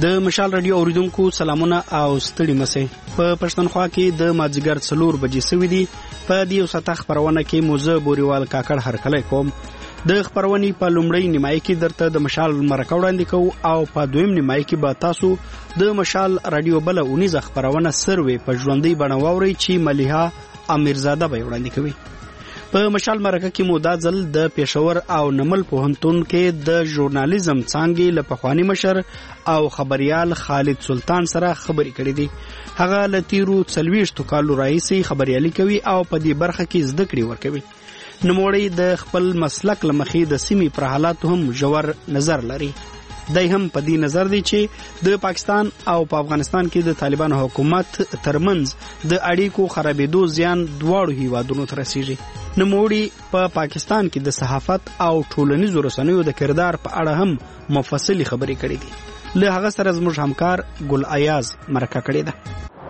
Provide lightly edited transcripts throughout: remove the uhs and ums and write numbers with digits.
د مشال رادیو اوریدونکو سلامونه او ستړي مسئ. په پښتونخوا کې د مازیګر 4 بجې سوي دي. په دې وساته خبرونه کې موزه بوريوال کاکړ هرکلی کوم. د خبرونې په لومړی نیمایي کې درته د مشال مرکه وړاندې کوو او په دویم نیمایي کې به تاسو د مشال رادیو بل اونیزه خبرونه سروي په ژوندۍ بڼه واورئ چې ملیحه امیرزاده به وړاندې کوي. په مشال مرکه کې مو دا ځل د پېښور او نمل پوهنتون کې د ژورنالیزم څانګې له پخواني مشر او خبريال خالد سلطان سره خبرې کړې دي. هغه له تیرو 40 کالو راهیسې خبريالي کوي او په دې برخه کې زده کړې ورکوي. نوموړی د خپل مسلک له مخې د سیمې پر حالاتو هم ژور نظر لري. دای هم په دې نظر دی چې د پاکستان او په افغانستان کې د طالبان حکومت ترمنځ د اړیکو خرابېدو زیان دواړو هیوادونو ته رسیږي. نوموړی په پاکستان کې د صحافت او ټولنیزو رسنیو د کردار په اړه هم مفصلي خبرې کړې دي. له هغه سره زموږ همکار ګل ایاز مرکه کړې ده.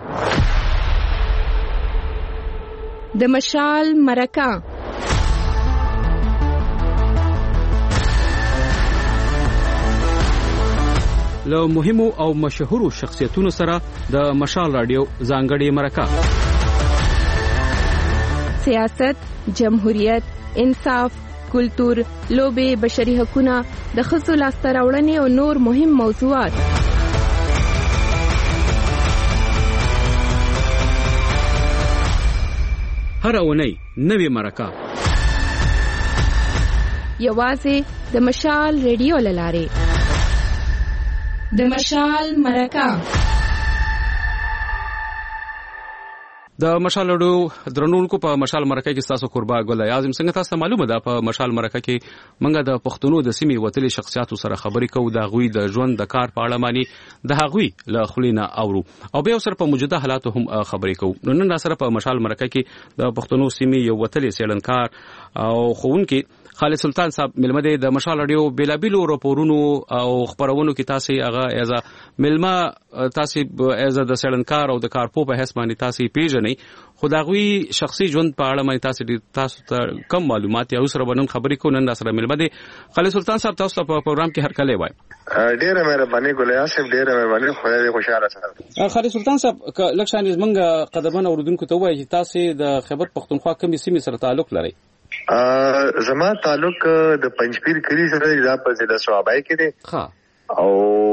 د مشال مرکه له مهمو او مشهورو شخصیتونو سره د مشال رادیو ځانګړې مرکه. سیاست، جمهوریت، انصاف، کلتور، لوبې، بشري حقوقونه، د ښځو لاسته راوړنې او نور مهم موضوعات. هر اونۍ نوې مرکه یوازې د مشال رادیو له لارې. د مشال مرکه. د مشال رادیو درنونکو په مشال مرکه کې تاسو قربا ګل اعظم څنګه تاسو معلومه ده په مشال مرکه کې منګه د پښتنو د سیمې وتلي شخصیتو سره خبرې کوو د غوي د ژوند د کار په اړه مانی د غوي له خلینا اورو او به سره په موجوده حالاتو هم خبرې کوو. نو نن سره په مشال مرکه کې د پښتنو سیمې یو وتلي سیلنکار او خوونکي خالد سلطان صاحب ملمه د مشال رادیو بیلابیلو راپورونو او خبرونو کې تاسو هغه ایزا ملمه تاسو ایزا د سیلنکار او د کارپو په حساب باندې تاسو پیژنې خداغوي شخصي ژوند په اړه باندې تاسو ته کم معلومات یا سره بنن خبرې کو نن سره ملمه د خالد سلطان صاحب تاسو په پروګرام کې هرکلی وای. ډیره مهرباني ګولیا صاحب ډیره مهرباني خدای دې خوشاله سره. خالد سلطان صاحب لکشان زمنګ قدمن اوردونکو ته وای چې تاسو د خیبر پختونخوا کومې سیمې سره تعلق لرئ؟ زما تعلق د پنځپیر کلی سره د په ضلع صوابای کې دی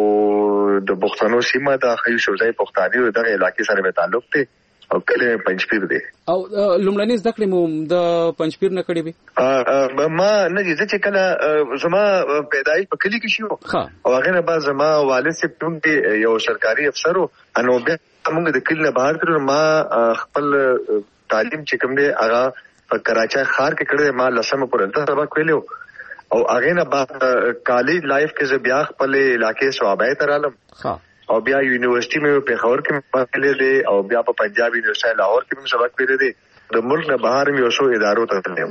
او د پښتنو سیمه د خیو شوزای پښتاني دغه علاقې سره به تعلق دی او کله پنځپیر دی. او لومړنۍ زده کړې مو د پنځپیر نه کړې وي؟ ما نه چې کله زما پیدایش په کلی کې شو او هغه نه بعد زما والد صاحب ټونګ یو سرکاري افسر انو بیا موږ د کلی نه بهر کړو. ما خپل تعلیم چې کوم دی هغه په کراچۍ ښار کې کړی. ما لسمه پورې سبق ویلو او هغه نه بعد کالج لایف کې زه بیا خپل علاقې صوابای ته رالم او بیا یونیورسيټي مې په پېښور کې ویلې دي او بیا په پنجاب یونیورسيټي لاهور کې مې سبق ویلې دي. د ملک نه بهر مې اوسو ادارو ته تلم.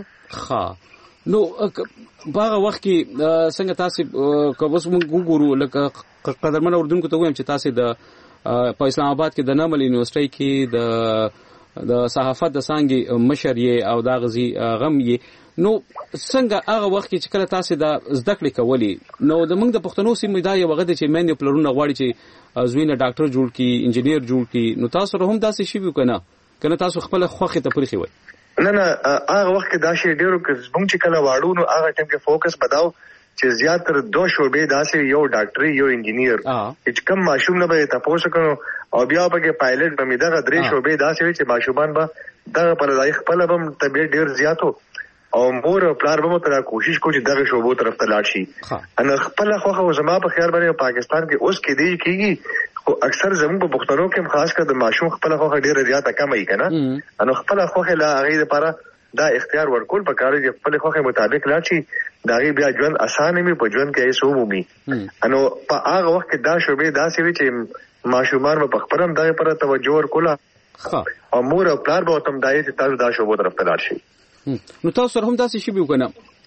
نو باغه وخت کې څنګه تاسو کوم وګورو لکه قدرمن اردوونکو ته وایم چې تاسو د په اسلام آباد کې د نمل یونیورسيټي کې د صحافت د څنګه مشر یې او د غزي غم یې. نو څنګه هغه وخت چې کله تاسو د زده کړې کولې نو د موږ د پښتنو سیمې دا یو وغه چې مېنې پلرونه غواړي چې زوینه ډاکټر جوړ کی انجینیر جوړ کی نو تاسو هم داسې شی وکنه کنه تاسو خپل خوخه ته پرخي وای؟ نه هغه وخت کې دا شی ډیرو کې زموږ چې کله واړو نو هغه ټیم کې فوکس بداو چې زیاتره دوه شعبې داسې یو ډاکټري یو انجینیر چې کم ماشوم نه به تاسو کنو او بیا په پایلټ باندې دا درې شعبې داسې چې ماشومان به دا په لای خپل هم طبيعت ډیر زیاتو او مور پلار به تر کوشش کوي چې دغه شعبو طرف ته لاړ شي. ان خپل خوخه زما په خیال باندې پاکستان کې اوس کې دی کیږي خو اکثر زموږ په پښتنو کې خاص کر د ماشوم خپل خوخه ډیره زیاته کم ای کنه. ان خپل خوخه لا هغه لپاره دا اختیار ورکول په کار چې خپل خوخه مطابق لاړ شي دا غي بیا ژوند اسانه می په ژوند کې ایسو مومي. انو په هغه وخت کې دا شوبې داسې وي چې ماشومان په خپلم دغه پر توجه ورکوله او مور او پلار به تم دای چې تاسو دا شوبو طرف ته لاړ شي. نو تاسو هم داسې شی وکنه؟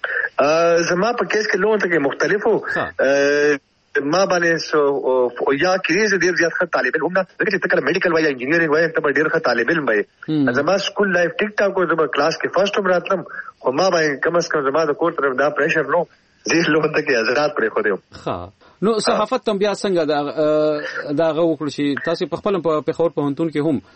زما په کیس کې لون ته مختلفو ما باندې یا کریز ډیر زیات ښه طالب علم نه چې تکل میډیکل وای انجینیرینګ وای ته ډیر ښه طالب علم وای. زما سکول لایف ټیک ټاک او زما کلاس کې فرست هم راتلم خو ما باندې کم از کم زما د کور طرف دا پریشر نو زه لون ته کې آزاد پرې خو دیو. نو صحافت تم بیا څنګه دا غوښړي چې تاسو په خپل په پېښور پوهنتون کې هم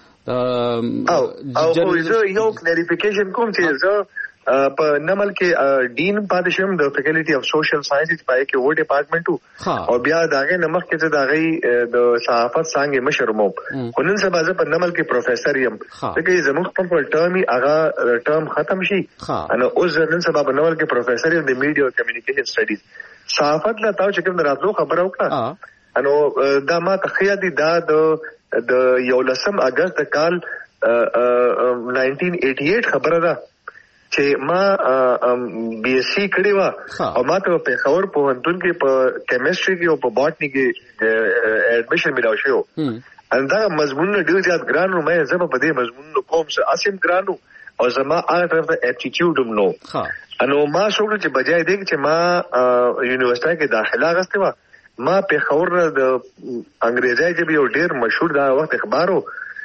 او زه یو کلیریفیکیشن کوم چې زه په نمل کې ډین پاتې شم د فیکلټي اف سوشل ساينسز پای کې و ډپارټمنټ او بیا داغه نمخ کې چې داغه د صحافت څنګه مشرمو خنن سبا زه په نمل کې پروفیسور یم چې زموږ په ټرمي هغه ټرم ختم شي انا اوس نن سبا په نمل کې پروفیسور یم د میډیا او کمیونیکیشن سټډیز صحافت لا تاسو چې کوم راتلو خبره وکړه انو دا ما تخیا دي دا د 11 اگست کال 1988 خبره ده چې ما بي اس سي کړی و او ما ته په خبر پوهنتون کې په کیمستري کې او په باټني کې اډمیشن ملاو شو اندا مضمون ډیر زیات ګرانو مې زما په دې مضمون کوم څه اسیم ګرانو او زما هغه طرف ته اپټیټیوډ نو انو ما شوړ چې بجای دې چې ما یونیورسيټي کې داخله غسته و ما په خبر د انګریزي ژبه یو ډیر مشهور دا وخت اخبارو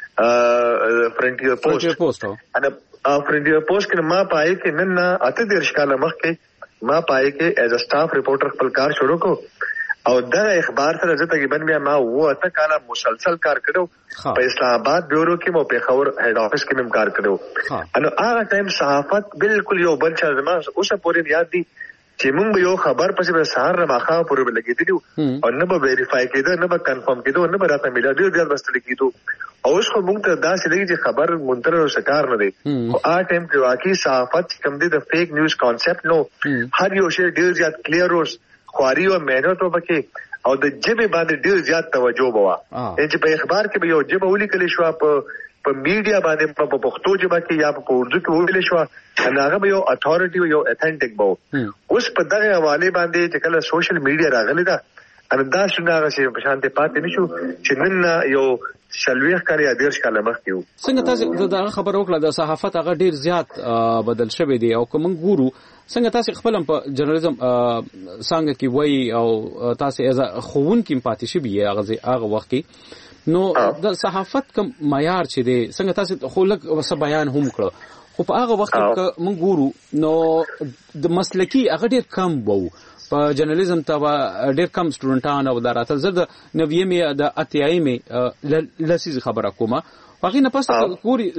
فرنټیر پوسټ انا فرنټیر پوسټ کې ما پای کې نن اته د ارشکاله مخ کې ما پای کې ایز ا سټاف ریپورټر خپل کار شروع کو او دا اخبار سره زه تقریبا بیا ما و اته کاله مسلسل کار کړو په اسلام آباد بیورو کې مو په خبر هډ افیس کې مم کار کړو انو هغه ټایم صحافت بالکل یو بل څه زما اوسه پورې یاد دي چې موږ یو خبر پسې به سهار راخا پورې لګیدلو او نه به ویریفای کېده نه به کنفرم کېده نه به راته ملا ډیر ډیر بستل کېدو او اوس خو موږ ته دا چې چې خبر منتر او شکار نه دی او آ ټایم کې واقعي صحافت کم دي د فیک نیوز کانسپټ نو هر یو شی ډیر زیات کلیر اوس خواري او مهنت وبکه او د جبه باندې ډیر زیات توجه بوا چې په اخبار کې به یو جبه ولیکل شو په میډیا باندې په پښتو ژبه کې یا په اردو کې ویل شو هغه به یو اتھارټي یو اتھنټیک بو اوس په دغه حواله باندې چې کله سوشل میډیا راغلی دا ان دا څنګه چې په شانته پاتې نشو چې نن یو شلويخ کاری ادیرش کاله مخ کیو څنګه تاسو دا خبر وکړه د صحافت هغه ډیر زیات بدل شوی دی او کوم ګورو څنګه تاسو خپل په جرنالیزم څنګه کې وای او تاسو از خوون کې پاتې شوی هغه وخت کې نو د صحافت کوم معیار چې دی څنګه تاسو خو لک وس بیان هم کړ خو په هغه وخت کې موږ ګورو نو د مسلکی هغه ډیر کم وو په جرنالیزم ته ډیر کم سټوډنټان او دراتل زه د 90 د اتیایمه لسیز خبره کومه واقعي نه پسته ګوري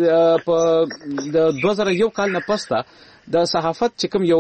په د 2001 کال نه پسته د صحافت چې کوم یو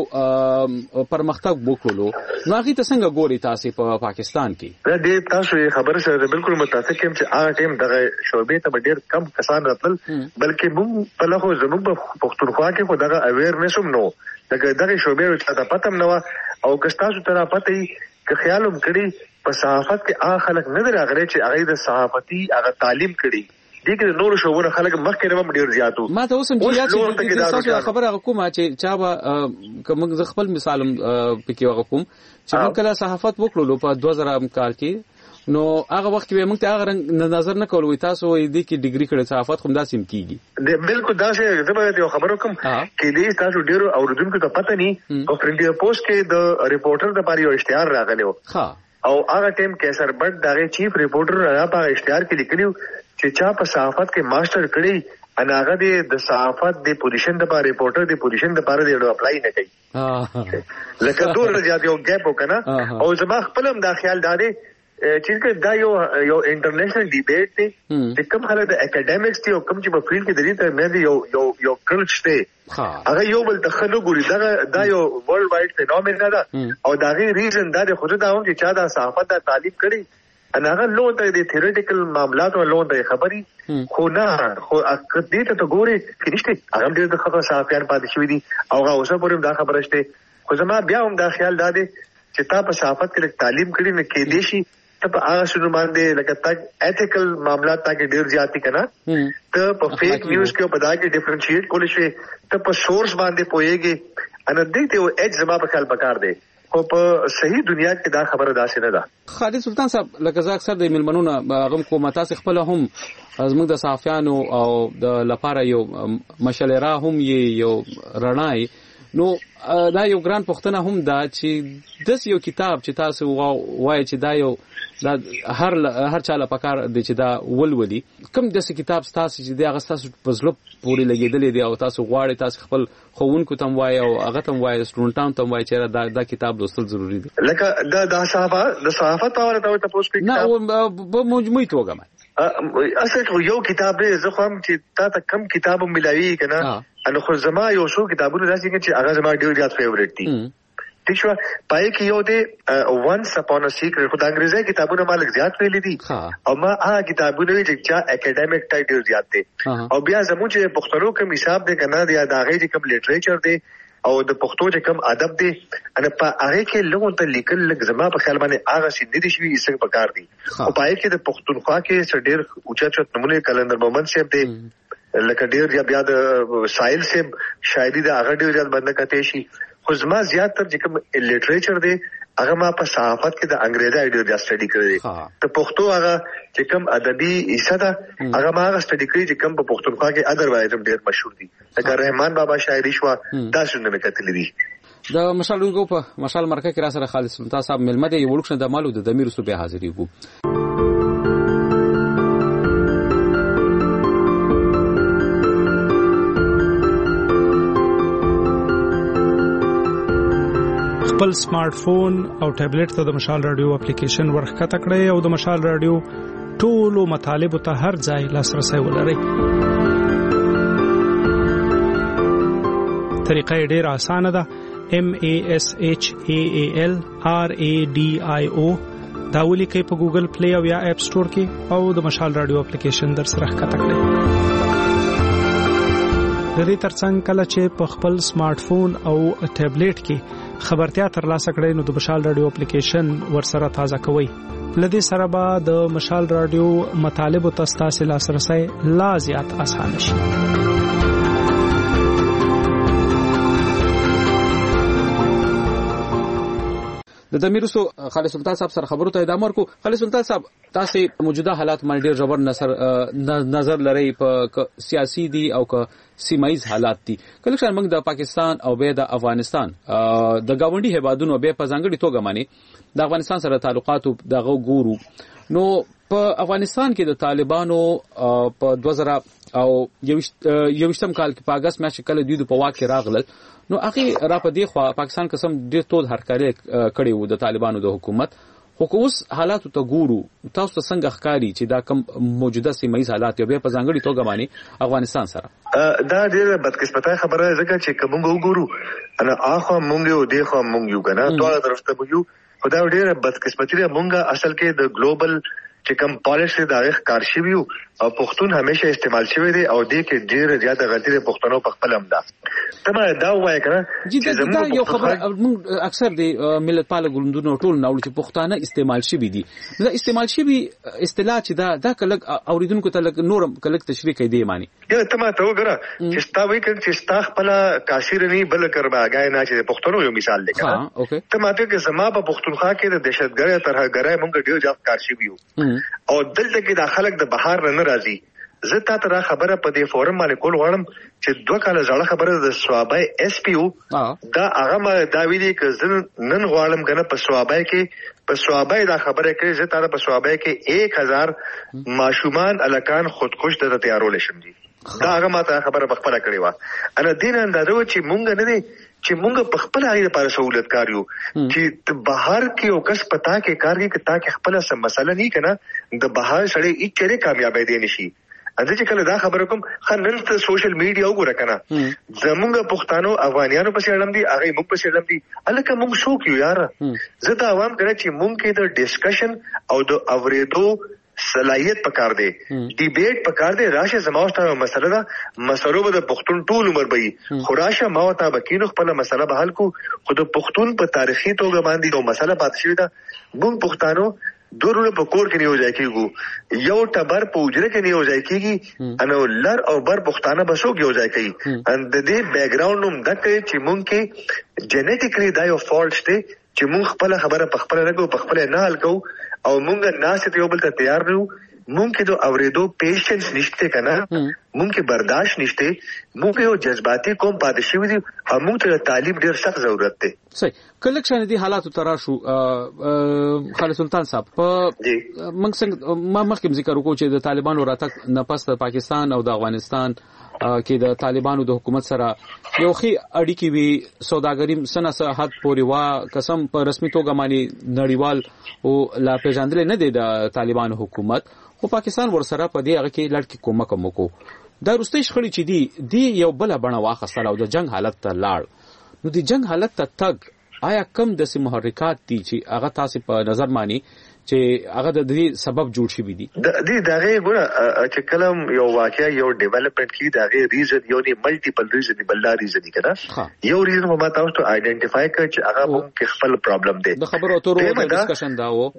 پرمختګ وکړو نو هغه ته څنګه ګوري تاسو په پاکستان کې د دې تاسو خبره سره بالکل متفق یم چې هغه ټیم دغه شعبې ته ډېر کم کسان راتل بلکې موږ په لغو زموږ په پښتونخوا کې خو دغه اویرنس هم نو دغه شعبې ته پته نو او کستاسو ته پته کې خیال هم کړی په صحافت کې هغه خلک نه راغلي چې هغه د صحافتي هغه تعلیم کړي دغه نور شوونه خلک مخکې نه ډیر زیاتو ما ته اوس هم چې تاسو خبره کومه چې چا به کوم خپل مثالم پکې وغوم چې موږ کله صحافت وکړو په 2000 کال کې نو هغه وخت به موږ ته هغه نظر نه کولو تاسو دې کې ډیګري کړی صحافت کوم داسې کیږي بالکل دا څه زبر یو خبرو کوم کې دې تاسو ډیرو اوردونکو ته پته نه او فرنټیر پوسټ کې د ریپورټر د پاره یو اشتهار راغلی او هغه ټیم کیسر بټ دغه چیف ریپورټر هغه په اشتهار کې لیکلیو چې چا په صحافت کې ماستر کړی اناغه د صحافت د پوزیشن د لپاره ریپورټر د پوزیشن د لپاره د اپلای نه کوي لکه دوه زیات یو ګیپ وکنه او زما خپل هم دا خیال داري چې دا یو انټرنیشنل ډیبیټ دی چې کوم خلک د اکیډمیکس دی او کوم چې په فیلډ کې درې ته مې یو کلچ دی هغه یو بل تخلو ګوري دا یو ورلد وایډ فینومنا ده او دا غي ریزن دا خود دا هم چې چا دا صحافت د تعلیم کړي اناغه لون ته د تھیوریټیکل معاملات او لون ته خبري خو نه خو دې ته ګوري کېشته هغه دې د خبره صحافیان پاتې شوی دي او هغه اوسه پورې دا خبره شته خو زما بیا هم دا خیال دادې چې تا په صحافت کې تعلیم کړي نه کې دي شي ته په هغه شنو باندې لکه تک ایتیکل معاملات تا کې ډیر زیاتی کنا ته په فیک نیوز کې په دا کې ډیفرنشیټ کول شي ته په سورس باندې پويږي ان دې ته اج زما په خیال پکار دی خو په صحیح دنیا کې دا خبره داسې نه ده خالد سلطان صاحب لکه زه اکثر د ملمنونو غم کوم تاسو خپل هم زموږ د صحافیانو او د لپاره یو مشالره هم یو رڼای نو دا یو ګران پوښتنه هم ده چې داس یو کتاب چې تاسو وایي چې دا یو دا هر چاله پکار دی چې دا ولولي کوم داسې کتاب تاسو چې دا تاسو په زړه پورې لګیدلې دی او تاسو غواړئ تاسو خپل خوونکو تم وایي او هغه تم وایي سټوډنټانو تم وایي چې دا کتاب لوستل ضروری دی لکه دا صحافت او تاسو په نه په مجموعي توګه اصل یو کتاب دی زه خو هم چې تا ته کم کتاب ملایي کنه انو خو زما یو څو کتابونه داسې چې هغه زما ډېر زیات فیوریټ دي ٹھیک شو پای کې یو دی ونس اپون ا سیکرټ خو د انګریزي کتابونه مالک زیات ویلي دي او ما هغه کتابونه چې اکیډمیک ټایپ ډېر زیات دي او بیا زموږ چې پښتنو کوم حساب دی کنه دی دا هغه چې کوم لټریچر دی او د پښتو چې کوم ادب دی ان په هغه کې لږ ته لیکل لږ زما په خیال باندې هغه سیند دي شوی څنګه پکار دي او پای کې د پښتونخوا کې ډېر اوچت نمونه کلندر مومن صاحب دی لکه ډېر بیا د سایل صاحب شاعري د هغه ډېر زیات باندې کته شي خو زما زیات تر چې کوم لټریچر دی هغه ما په صحافت کې د انګریزي ډېر زیات سټډي کړی دی ته پښتو هغه چې کوم ادبي حصہ ده هغه ما هغه سټډي کړی چې کوم په پښتونخوا کې ادروایز هم ډېر مشهور دي لکه رحمان بابا شاعري شو دا څنګه مې کتلې دي د مشالونکو په مشال مرکه کې را سره خالد سلطان صاحب ملمه دی ولکشن د مالو د دمیر صوبې حاضرې وو خپل سمارټ فون او ټابلیټ ته د مشال رادیو اپلیکیشن ورخکته کړئ او د مشال رادیو ټولو مطالبه ته هر ځای لاسرسي ولرئ. طریقه ډېره اسانه ده. MASHAALRADIO دا ولیکئ په ګوګل پلی او یا اپ سٹور کې او د مشال رادیو اپلیکیشن در سره ښکته کړئ. د دې ترڅنګ کله چې په خپل سمارټ فون او ټابلیټ کې خبرتیا ترلاسه کړئ نو د مشال رادیو اپلیکیشن ورسره تازه کوئ. لدې سره به د مشال رادیو مطالب او تاسو لاسرسي لا زیات آسان شي. د دمیرسو خالد سلطان صاحب سره خبرو ته ادامه ورکو. خالد سلطان صاحب تاسو موجوده حالات باندې ډېر جبر نظر لري په سیاسي دي او که سیمایي حالات دي. کله چې موږ د پاکستان او به د افغانستان د گاونډي هیوادونو به په ځانګړي توګه معنی د افغانستان سره تعلقات دغه ګورو نو په افغانستان کې د طالبانو په 2021 کال کې په اگست میاشت کې دوی په واک کې راغلل نو اخی را په دی خو پاکستان قسم ډېر تود حرکت کړي وو د طالبانو د حکومت خو اوس حالات ته ګورو تاسو څنګه ښکاری چې دا کم موجوده سیمایي حالات یو به په ځانګړي توګه باندې افغانستان سره دا ډېر بدقسمته خبره ده ځکه چې کوم وګورو انا اخو مونږ یو دی خو مونږ یو کنه ټول طرف ته یو خدای ډېر بدقسمتي ده مونږه اصل کې د ګلوبل چې کوم پالیسي د هغه کار شوی او پښتون همیشه استعمال شوی دی او دې کې ډېر زیاته غلطي د پښتنو په خپل هم ده. تمه دا وایي کنه چې دا یو خبره اکثر د ملت پال ګوندونو ټول نو چې پښتانه استعمال شوی دي دا استعمال شوی اصطلاح چې دا کله اوریدونکو ته نورم کله تشریح کوي دی معنی یا تمه ته وګوره چې ستا وایي چې ستا خپل کاشیر نه بل کرباګای نه چې پښتنو یو مثال لیکه تمه ته چې زما په پښتونخوا کې د دهشتګرۍ ترهګرۍ مونږ ډېر ځاب کار شوی او دلته کې د خلک د بهار نه راځي. زه تاسو را خبره په دې فورم باندې کول غواړم چې 2 کال ځاله خبره د سوابای اس پی او دا هغه ما دا ویلي چې نن غواړم کنه په سوابای کې په سوابای دا خبره کوي چې تاسو په سوابای کې 1000 ماشومان الکان خودکش ته تیارول شم دي دا هغه ما ته خبره بخپله کړې و انا دین اندازو چې مونږ نه دي چې مونږ په خپل اړه لپاره سہولت کاریو چې بهر کې او کس پتا کې کار کې تا کې خپل سم مسله نه کنه د بهر سړی هیڅ چره کامیابی دی نشي. اته چې کله دا خبره کوم خنن ته سوشل میډیا وګوره کنه زمونږ پښتانو افغانانو په شړم دي هغه موږ په شړم دي الکه موږ شو کیو یار زه دا عوام کړه چې موږ کې د ډسکشن او د اوریدو صلاحیت پکار دی ډیبیټ پکار دی راشه زموږه مسله ده مسلو به د پښتون ټول عمر به خراشه ماوته بکینو خپل مسله به حل کو خود پښتون په تاریخي توګه باندې یو مسله پات شوی ده موږ پښتانو دورونه په کور کې نه وځي کېږي یو ټبر په وجره کې نه وځي کېږي انو لر او بر پښتانه بسو کې وځي کوي ان د دې بیک گراوند نوم دکې چې مونږ کې جنټیکلی دا یو فالټ دی چې مونږ خپل خبره په خپل رګو په خپل نه حل کو او مونږ ناس ته یو بل ته تیار نو مونږ کې د اوریدو پیشنس نشته کنه، مونږ کې برداشت نشته، مونږ یو جذباتي قوم پاتې شوی دي او مونږ ته تعلیم ډیر سخت ضرورت دی. صحیح. کله چې دې حالاتو تر شو خالد سلطان صاحب په موږ څنګه ما مخکې ذکر وکړو چې د طالبانو راتګ نه پس د پاکستان او د افغانستان کې د طالبانو د حکومت سره یو خي اړیکې وی سوداګری سنه صحت پورې وا قسم په رسمي توګه باندې نړیوال او لا پیژندل نه دی د طالبانو حکومت، خو پاکستان ورسره په دې هغه کې لړ کې کومک وکړو. دا وروستي شخړې چې دی یو بل بڼه واخیستل او د جنگ حالت ته لاړ. نو د جنگ حالت ته تګ آیا کم د محرکات دي چې هغه تاسو په نظر مانی چې هغه د دې سبب جوړ شي دي؟ د دې دغه ګوره چې کلم یو واقعیا یو ډیولپمنٹ کی دغه ریزن یو نه ملټیپل ریزن دی، بل دا ریزن دی کنه. یو ریزن مو تاسو ته آئیډینټیفای کړئ چې هغه مونږ خپل پرابلم دی. د خبرو اترو د ډسکشن دا و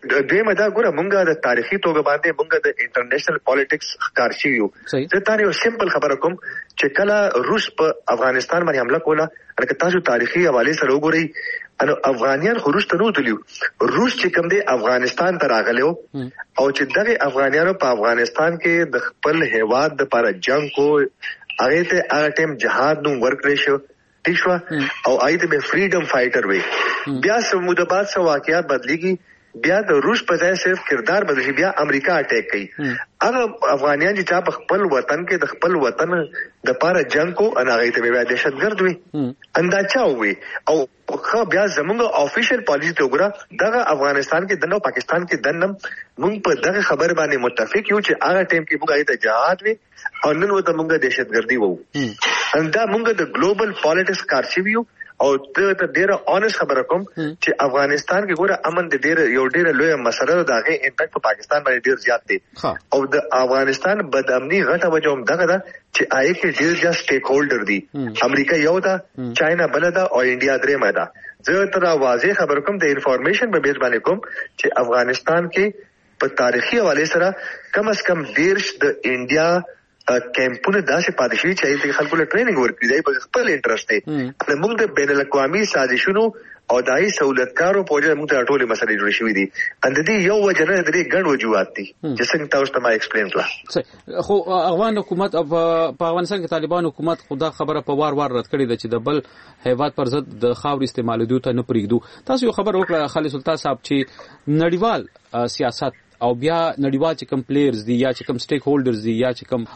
د مدا ګوره مونږه د تاریخي توګه باندې مونږه د انټرنیشنل پالیټکس ښکار شي یو. زه تاسو یو سیمپل خبره کوم چې کله روس په افغانستان باندې حمله کوله، که تاسو تاریخي حواله سره وګورئ انو افغانیان خروج ته نو تلیو، روس چې کوم دی افغانستان ته راغلو او چې دغه افغانیانو په افغانستان کې د خپل هیواد د لپاره جنگ کو، هغه ته هغه ټیم جهاد نو ورکړی شو تیشوا او آیته به فریډم فایټر وي. بیا سموده بعد سو واقعیات بدلیږي، بیا د روس په ځای صرف کردار بدل شي، بیا امریکا اٹیک کوي. هغه افغانیان چې په خپل وطن کې د خپل وطن د لپاره جنگ کو ان هغه ته بیا دهشتګرد وي انداچا وي. او خو بیا زموږ افیشل پالیسی ته وګوره، دغه افغانستان کې دنه پاکستان کې دنه موږ په دغه خبر باندې متفق یو چې هغه ټیم کې موږ ایته جهاد وي او نن وته موږ دهشتګردي وو. اندا موږ د ګلوبل پالیټکس کارشیو او ته ډیره اونست خبره کوم چې افغانستان کې ګوره امن د ډیره یو ډیره لوی مسله ده، دغه امپیکټ په پاکستان باندې ډیر زیات دی. او د افغانستان بدامني غټه وجه هم دغه ده چې آی کې ډیر ځا سټیک هولډر دي، امریکا یو ده، چاینا بل ده او انډیا درېمه ده. زه تر واضح خبر کوم د انفارمیشن په بیس باندې کوم چې افغانستان کې په تاریخي حواله سره کم از کم 10 د انډیا کیمپونه داسې پاتې شوي چې د خلکو له ټریننګ ورکړي دی په خپل انټرست دی. موږ د بین الاقوامي سازشونو او دای سہولتکارو په وجه موږ ته ټولې مسلې جوړې شوې دي. اند دې یو وجه نه درې ګڼ وجوهات دي چې څنګه تاسو ته ما ایکسپلین کړه. خو افغان حکومت په افغانستان کې طالبان حکومت خدا خبره په وار رد کړې ده چې د بل هیواد پر ضد د خاور استعمال دوی ته نه پریږدو. تاسو یو خبر وکړه خالد سلطان صاحب چې نړیوال سیاست او بیا نړیوال چې کوم پلیئرز دي یا چې کوم سټیک هولډرز دي یا چې کوم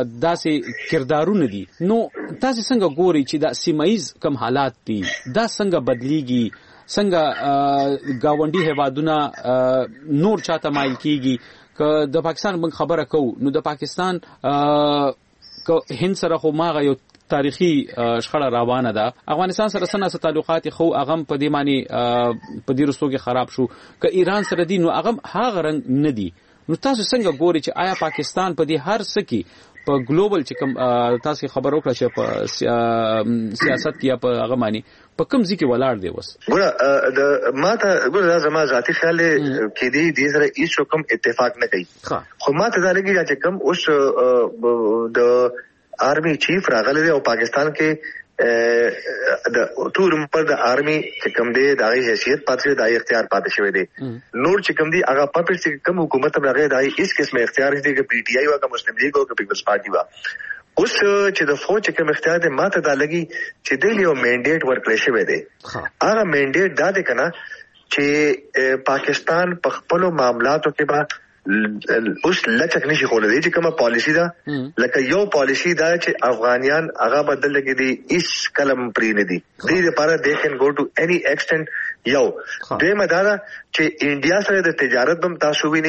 داسې کردارونه دي، نو تاسو څنګه ګوري چې دا سیمایز کوم حالات دي دا څنګه بدلیږي، څنګه گاونډي هیوادونه نور چاته مایل کیږي؟ که د پاکستان من خبره کو نو د پاکستان که هند سره خو ماغه یو تاریخي شخړه روانه ده، افغانستان سره سره تعلقات خو اغم په دې معنی په دې رسو کې خراب شو، که ایران سره دي نو اغم هغه رنګ نه دي. نو تاسو څنګه ګوري چې آیا پاکستان په دې هر څه کې په ګلوبل چې کوم تاسو خبر وکړه چې په سیاست کې یا په هغه معنی په کوم ځای کې ولاړ دی؟ وس ګوره د ماته ګوره زما ذاتی خیال کې دې سره هیڅ کوم اتفاق نه کوي، خو ماته دا لګي چې کوم اوس د آرمی چیف راغلی دی او پاکستان کې د ټول پر د آرمی چې کوم دی د حیثیت پاتې د اختیار پاتې شوی دی. نور چې کوم دی هغه پپل چې کوم حکومت راغی د هیڅ قسمه اختیار دی چې پی ټی آی او که مسلم لیگ او که پیپلز پارټي وا. اوس چې د فوج کوم اختیار دی ماته دا لګي چې د یو منډیټ ورکړی شوی دی. هغه منډیټ دا دی کنه چې پاکستان په خپل معاملاتو کې به اوس لچک نشي کولای چې کومه پالیسی ده لکه یو پالیسی ده چې افغانیان هغه بدل لګي دي اس کلم پری نه دي دې لپاره they can go to any extent. یو دیمه دا چې انډیا سره د تجارت بم تاسو ویني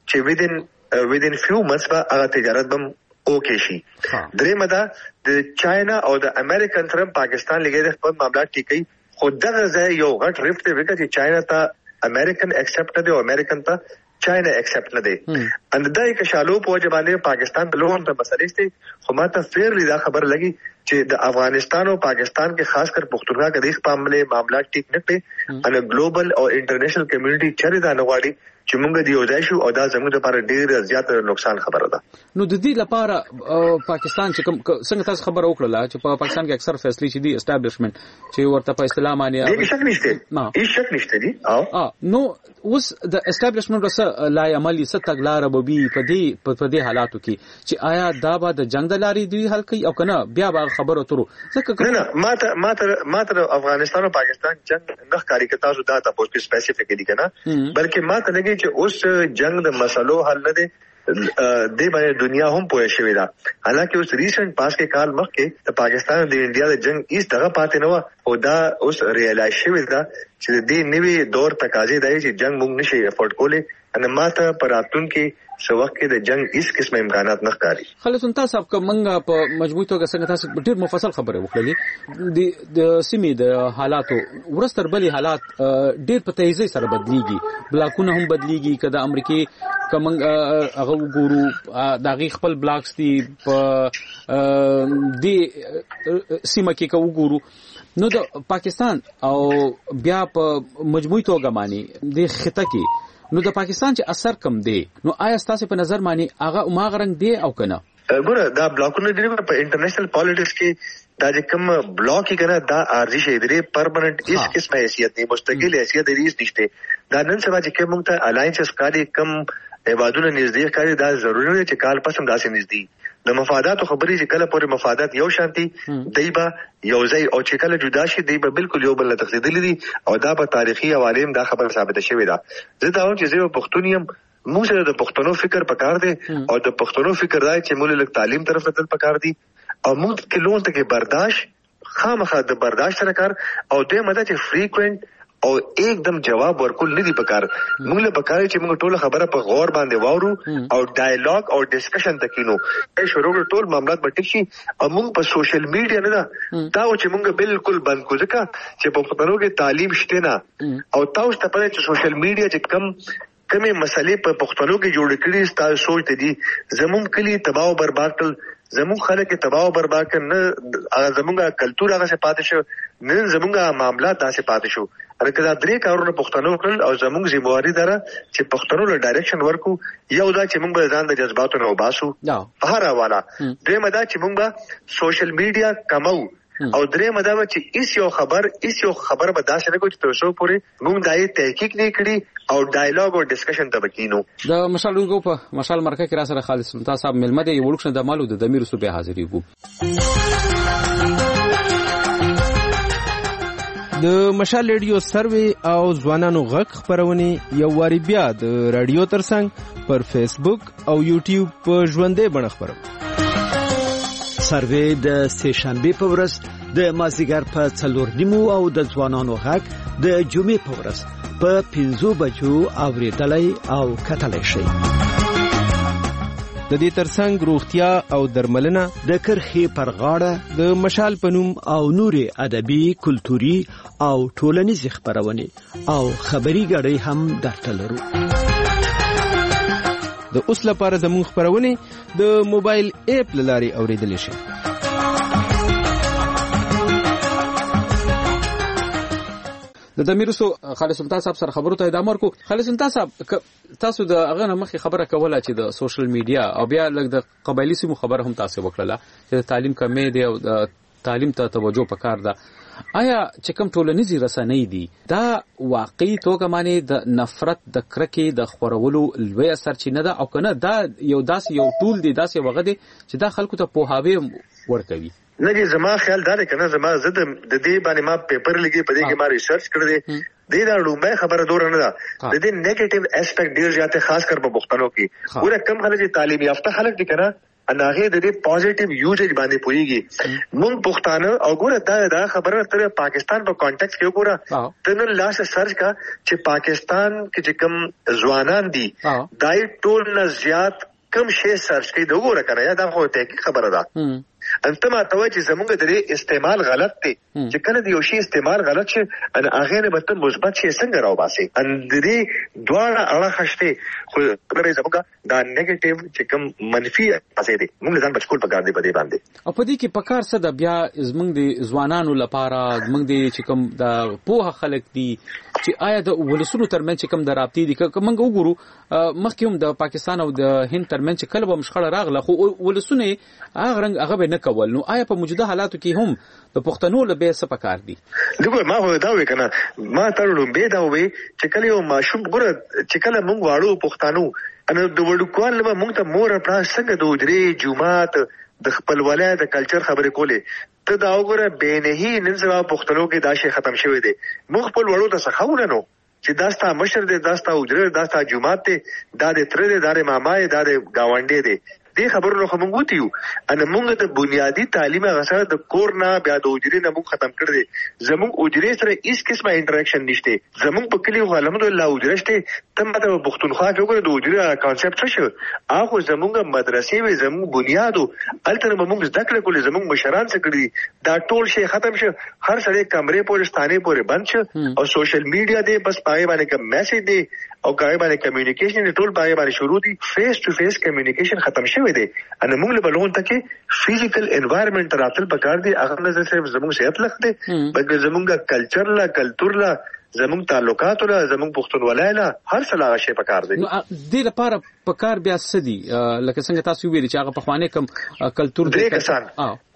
چې within few months به هغه تجارت بم اوکے شي. دریمه دا د چاینا او د امریکن سره پاکستان لګي د خپل معاملات ټیکي، خو دغه ځای یو غټ ریفت دی چې چاینا ته امریکن ایکسپټ نه دی او امریکن ته چاینا ایکسپټ نه دی. ان دای که شالو په وجه باندې پاکستان په لوم ته مسلې ستې، خو ماته فیرلی دا خبر لګي چې د افغانستان او پاکستان کې خاص کر پښتونخوا کې د خپل معاملات ټیک نه کړي ان ګلوبل او انټرنیشنل کمیونټي چره دا نغواړي چې موږ د یو ځای شو او دا زموږ لپاره ډېر زیات نقصان خبره ده. نو د دې لپاره پاکستان چې څنګه تاسو خبره وکړه چې په پاکستان کې اکثر فیصلې چې دي اسټابلیشمنت چې ورته په اسلام باندې هیڅ شک نشته هیڅ شک نشته دي نو اوس د اسټابلیشمنت سره لا عملی ست تګلار به په دې حالاتو کې چې آیا دا به د جنگ د لارې دی حل کوي او کنه بیا به خبره ترو ځکه نه ماته افغانستان او پاکستان جنگ نه ښکاری کتا زو دا تاسو کې سپیسیفیکلی کنه بلکې ماته لګي چې اوس جنگ د مسلو حل نه دی د باندې دنیا هم پوهه شوې ده. حالانکه اوس ریسنت پاس کې کال مخکې د پاکستان او د انډیا د جنگ هیڅ دغه پاتې نه و او دا اوس ریالایز شوې ده چې د دې نوې دور تقاضې دی چې جنگ موږ نشي افورډ کولی ان ماته پراتون کې سو وخت کې د جنگ هیڅ قسم امکانات نه ښکاري. خالص تاسو صاحب کومه په مجموعي توګه څنګه تاسو ډېر مفصل خبره وکړلې د سیمې د حالاتو ورستر بلی حالات ډېر په تیزی سره بدلیږي بلاکونه هم بدلیږي کله امریکای کوم هغه وګورو دغه خپل بلاکس دي په دې سیمه کې وګورو نو د پاکستان او بیا په مجموعي توګه باندې د خطه کې نو د پاکستان چې اثر کم دی نو آیا تاسو په نظر باندې هغه ماغرنګ دی او کنه ګوره دا بلاکونه دی په انټرنیشنل پالیټکس کې دا چې کوم بلاک کې کنه دا ارزي شي دی پرمننت هیڅ قسمه حیثیت نه مستقل حیثیت دی نشته دا نن سبا چې کوم ته الاینس کاری کم ایوادونه نږدې کاری دا ضروري نه چې کال پسند داسې نږدې د مفاداتو خبرې چې کله پورې مفادات یو شانتي دایبه یو ځای او چې کله جدا شي دایبه بالکل یو بل تقسیدل دي او دا په تاریخي حواله دا خبره ثابته شوې ده. زه دا وایم چې زه پښتون یم موږ سره د پښتنو فکر پکار دی او د پښتنو فکر راځي چې موږ له تعلیم طرف ته پکار دي او موږ کې لون ته کې برداشت خامخا د برداشت سره کار او دې مده چې فریکوئنٹ او एकदम جواب ورکول نه دی پکار موږ له پکار چې موږ ټول خبره په غور باندې واورو او ډایلاګ او ډسکشن تکینو شروع ټول معاملات به ټیک شي او موږ په سوشل میډیا نه دا چې موږ بالکل بند کو ځکه چې په پښتنو کې تعلیم شته نه او تاسو ته پته چې سوشل میډیا چې کمې مسلې په پښتنو کې جوړ کړي تاسو سوچ دي زموږ کلی تباہ او برباد کړ زموږ خلک تباہ او برباد کړ نه زموږه کلچر هغه څه پاتې شو نه زموږه معاملات تاسو پاتې شو هرکدا درې کارونه پښتنو کړل او زموږ ذمہواری ده چې پښتنو له ډایرکشن ورکو یو دا چې موږ به ځان د جذباتو نه وباسو په هر حواله دوی مدا چې موږ سوشل میډیا کمو او درې مدا چې ایس یو خبر به داسې نه کوي چې تاسو پورې موږ دای تحقیق نه کړی او ډایلاګ او ډسکشن ته بکینو. د مشال لوګو په مشال مرکه کې را سره خالص سلطان صاحب ملمه دی وړوښنه د مالو د دمیر صوبې حاضرېږو. د مشال ریډیو سروي او ځوانانو غږ خبرونه یو واری بیا د رادیو ترڅنګ پر فیسبوک او یوټیوب په ژوندې بڼه خبرو. سروي د سهشنبه په ورځ د مازیګر په 4:30 او د ځوانانو غږ د جمعې په ورځ په 5 بجو اوریدلای او کتلای شي. د دې ترڅنګ روغتیا او درملنه د کرخي پر غاړه د مشال پنوم او نوري ادبي کلتوري او ټولنیز خبرونه او خبري غړي هم درته لرو. د اوس لپاره زموږ خبرونه د موبایل اپ لاري اوریدل شي. د دمیرسو خالص سلطان صاحب سره خبرو ته ادامه ورکو. خالص سلطان صاحب تاسو د هغه مخې خبره کوله چې د سوشل میډیا او بیا لږ د قبایلی سیمو خبره هم تاسو وکړه چې تعلیم کمې دی او د تعلیم ته توجه پکار ده. آیا چې کوم ټولنیزي رسنۍ دي دا واقعي توګه معنی د نفرت د کرکې د خورولو لوی سرچینه ده او کنه دا یو ټول دی داسې وغه دی چې دا خلکو ته پوهاوی ورکوي؟ نه جی زما خیال دا دی کنه زما زده د دې باندې ما پیپر لګي په دې کې ما ریسرچ کړی دی دا لومبه خبره دور نه ده د دې نیگیټیو اسپیکټ ډیر زیاته خاص کر په پښتنو کې ګوره کم خلک تعلیم یافته خلک دي کنه اناغه د دې پوزټیو یوزیج باندې پوریږي مونږ پښتانه او ګوره دا خبره تر پاکستان په کانټیکس کې وګوره ته نن لاس سرچ کا چې پاکستان کې چې کم ځوانان دي دای ټول نه زیات کم شی سرچ کوي وګوره کنه یا دا خو ته خبره ده انت ما ته چې زمونږ د استعمال غلط دی چې کله د یو شی استعمال غلط شي ان هغه نه به مثبت شي څنګه راوباسي ان د دې دواړه اړه خشته خو کله زمونږ دا نیگیټیو چې کوم منفي اثر دي موږ ځان بچکول پکار دی په دې باندې. او په دې کې پکار څه د بیا زمونږ د ځوانانو لپاره زمونږ د چې کوم د پوهه خلک دي چې آیا د ولسونو ترمنځ چې کوم د رابطې دي که موږ وګورو مخکې هم د پاکستان او د هند ترمنځ چې کله به مشخړه راغله خو ولسونه هغه رنګ هغه به نه کول. نو آیا په موجوده حالاتو کې هم د پښتنو لپاره څه پکار دي؟ دغه ما هو دا وې کنه ما ترلو به دا وې چې کله یو ماشوم ګره چې کله موږ واړو پښتنو ان د وړوکوال له موږ ته مور په څنګه د وجري جمعات د خپل ولایت د کلچر خبرې کولې ته دا وګوره بینهي نن سبا پښتنو کې دا شی ختم شوی دی. موږ خپل وړو ته څخه نو چې داستا مشر دی داستا وجره داستا جمعات دی دا د تر دی دا د مامای دا د گاونډي دی دې خبرونو خو موږ وتیو ان موږ د بنیادی تعلیم غسر د کور نه بیا د وجري نه موږ ختم کړی زموږ وجري سره هیڅ قسمه انټریکشن نشته. زموږ په کلی خو الحمدلله وجري شته تم ته پښتونخوا کې وګوره د وجري کانسپټ شو هغه زموږ مدرسې وي زموږ بنیادو التر موږ زده کړل کولې زموږ مشران څخه کړی دا ټول شی ختم شو. هر سړی کمرې پورې ستانه پورې بند شو او سوشل میډیا دی بس پای باندې کوم میسج دی او کای باندې کمیونیکیشن ټول پای باندې شروع دي فیس ټو فیس کمیونیکیشن ختم شوی دی. ان موږ له بلون ته کې فزیکل انوایرنمنت راتل پکار دی هغه نه صرف زموږ صحت لخت دی بلکې زموږ کلچر لا کلچر لا زموږ تعلقات لا زموږ پښتونولای لا هر څه لا شی پکار دی. د لپاره پکار بیا سدي لکه څنګه تاسو ویلي چې هغه په خوانه کم کلچر دی کسان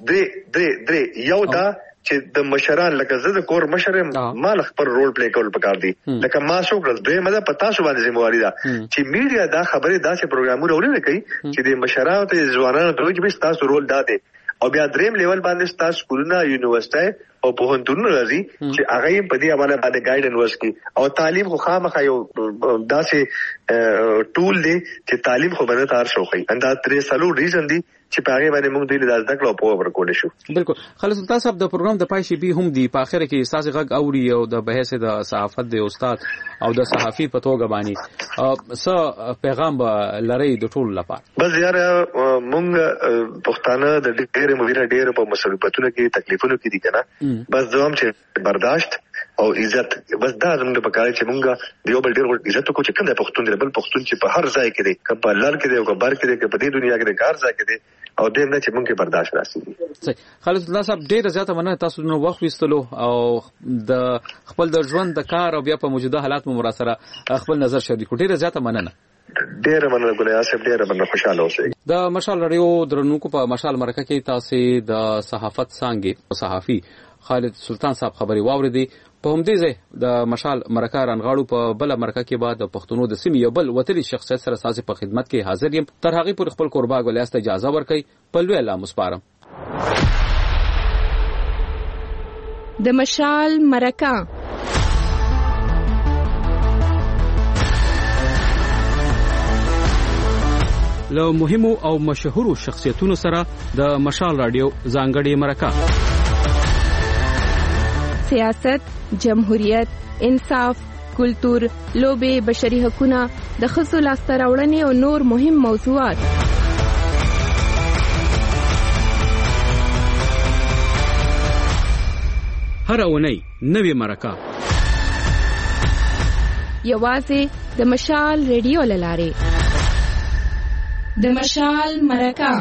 درې یو دا چې د مشران لکه زه د کور مشرم مال خپل رول پلی کول پکار دي لکه ما شو کړل دوی مده پتا شو باندې ذمہواری ده چې میډیا دا خبره داسې پروګرامونه ورونه کوي چې د مشرانو ته ځوانانو ته چې تاسو رول داده او بیا دریم لیول باندې تاسو سکولونه یونیورسيټي او پوهنتونونه راځي چې هغه په دې حواله باندې ګایډنس ورکړي او تعلیم خو خامخا یو داسې ټول دی چې تعلیم خو باندې تار شوخي اندا ترې سلو ریزن دی چې په هغه باندې موږ د لږ ځکه په ورکول شو. بالکل خالص سلطان صاحب د پروګرام د پای شي به هم دی په اخر کې احساس غږ اوري او د بحث د صحافت د استاد او د صحافي په توګه باندې څه پیغام لري د ټول لپاره؟ بس یار موږ پښتانه د ډېر مویره ډېر په مصیبتونو کې تکلیفونو کې دي کنه بس دوام چې برداشت او عزت بس دا زموږ په کار چې موږ دیو بل ډېر عزت کو چې کوم د پښتون دی بل پښتون چې په هر ځای کې دی که په لار کې دی او که بار کې دی که په دې دنیا کې دی کار ځای کې دی او دې نه چې موږ کې برداشت راسي. خالد الله صاحب ډېر زیاته مننه تاسو نو وخت وستلو او د خپل د ژوند د کار او بیا په موجوده حالات مو سره خپل نظر شریک کړئ. ډېر زیاته مننه. ډېر مننه ګلیا صاحب ډېر مننه خوشاله اوسئ. د مشال رادیو درنونکو په مشال مرکه کې تاسو د صحافت څنګه صحافي خالد سلطان صاحب خبري واوریدي. په همدې ځای د مشال مرکه رانغاړو په بل مرکه کې بعد د پښتنو د سیمې یو بل وتلی شخصیت سره سازي په خدمت کې حاضر یم. تر هغه پر خپل قربا ګلیاست اجازه ورکړي په لوی الله مسپارم. د مشال مرکه له مهمو او مشهورو شخصیتونو سره د مشال رادیو ځانګړي مرکه سیاست، جمهوریت، انصاف، کلتور، لوبې، بشري حقوقونه، د ښځو لاسته راوړنې او نور مهم موضوعات. هر اونۍ نوې مرکه یوازې د مشال ریډیو له لارې. د مشال مرکه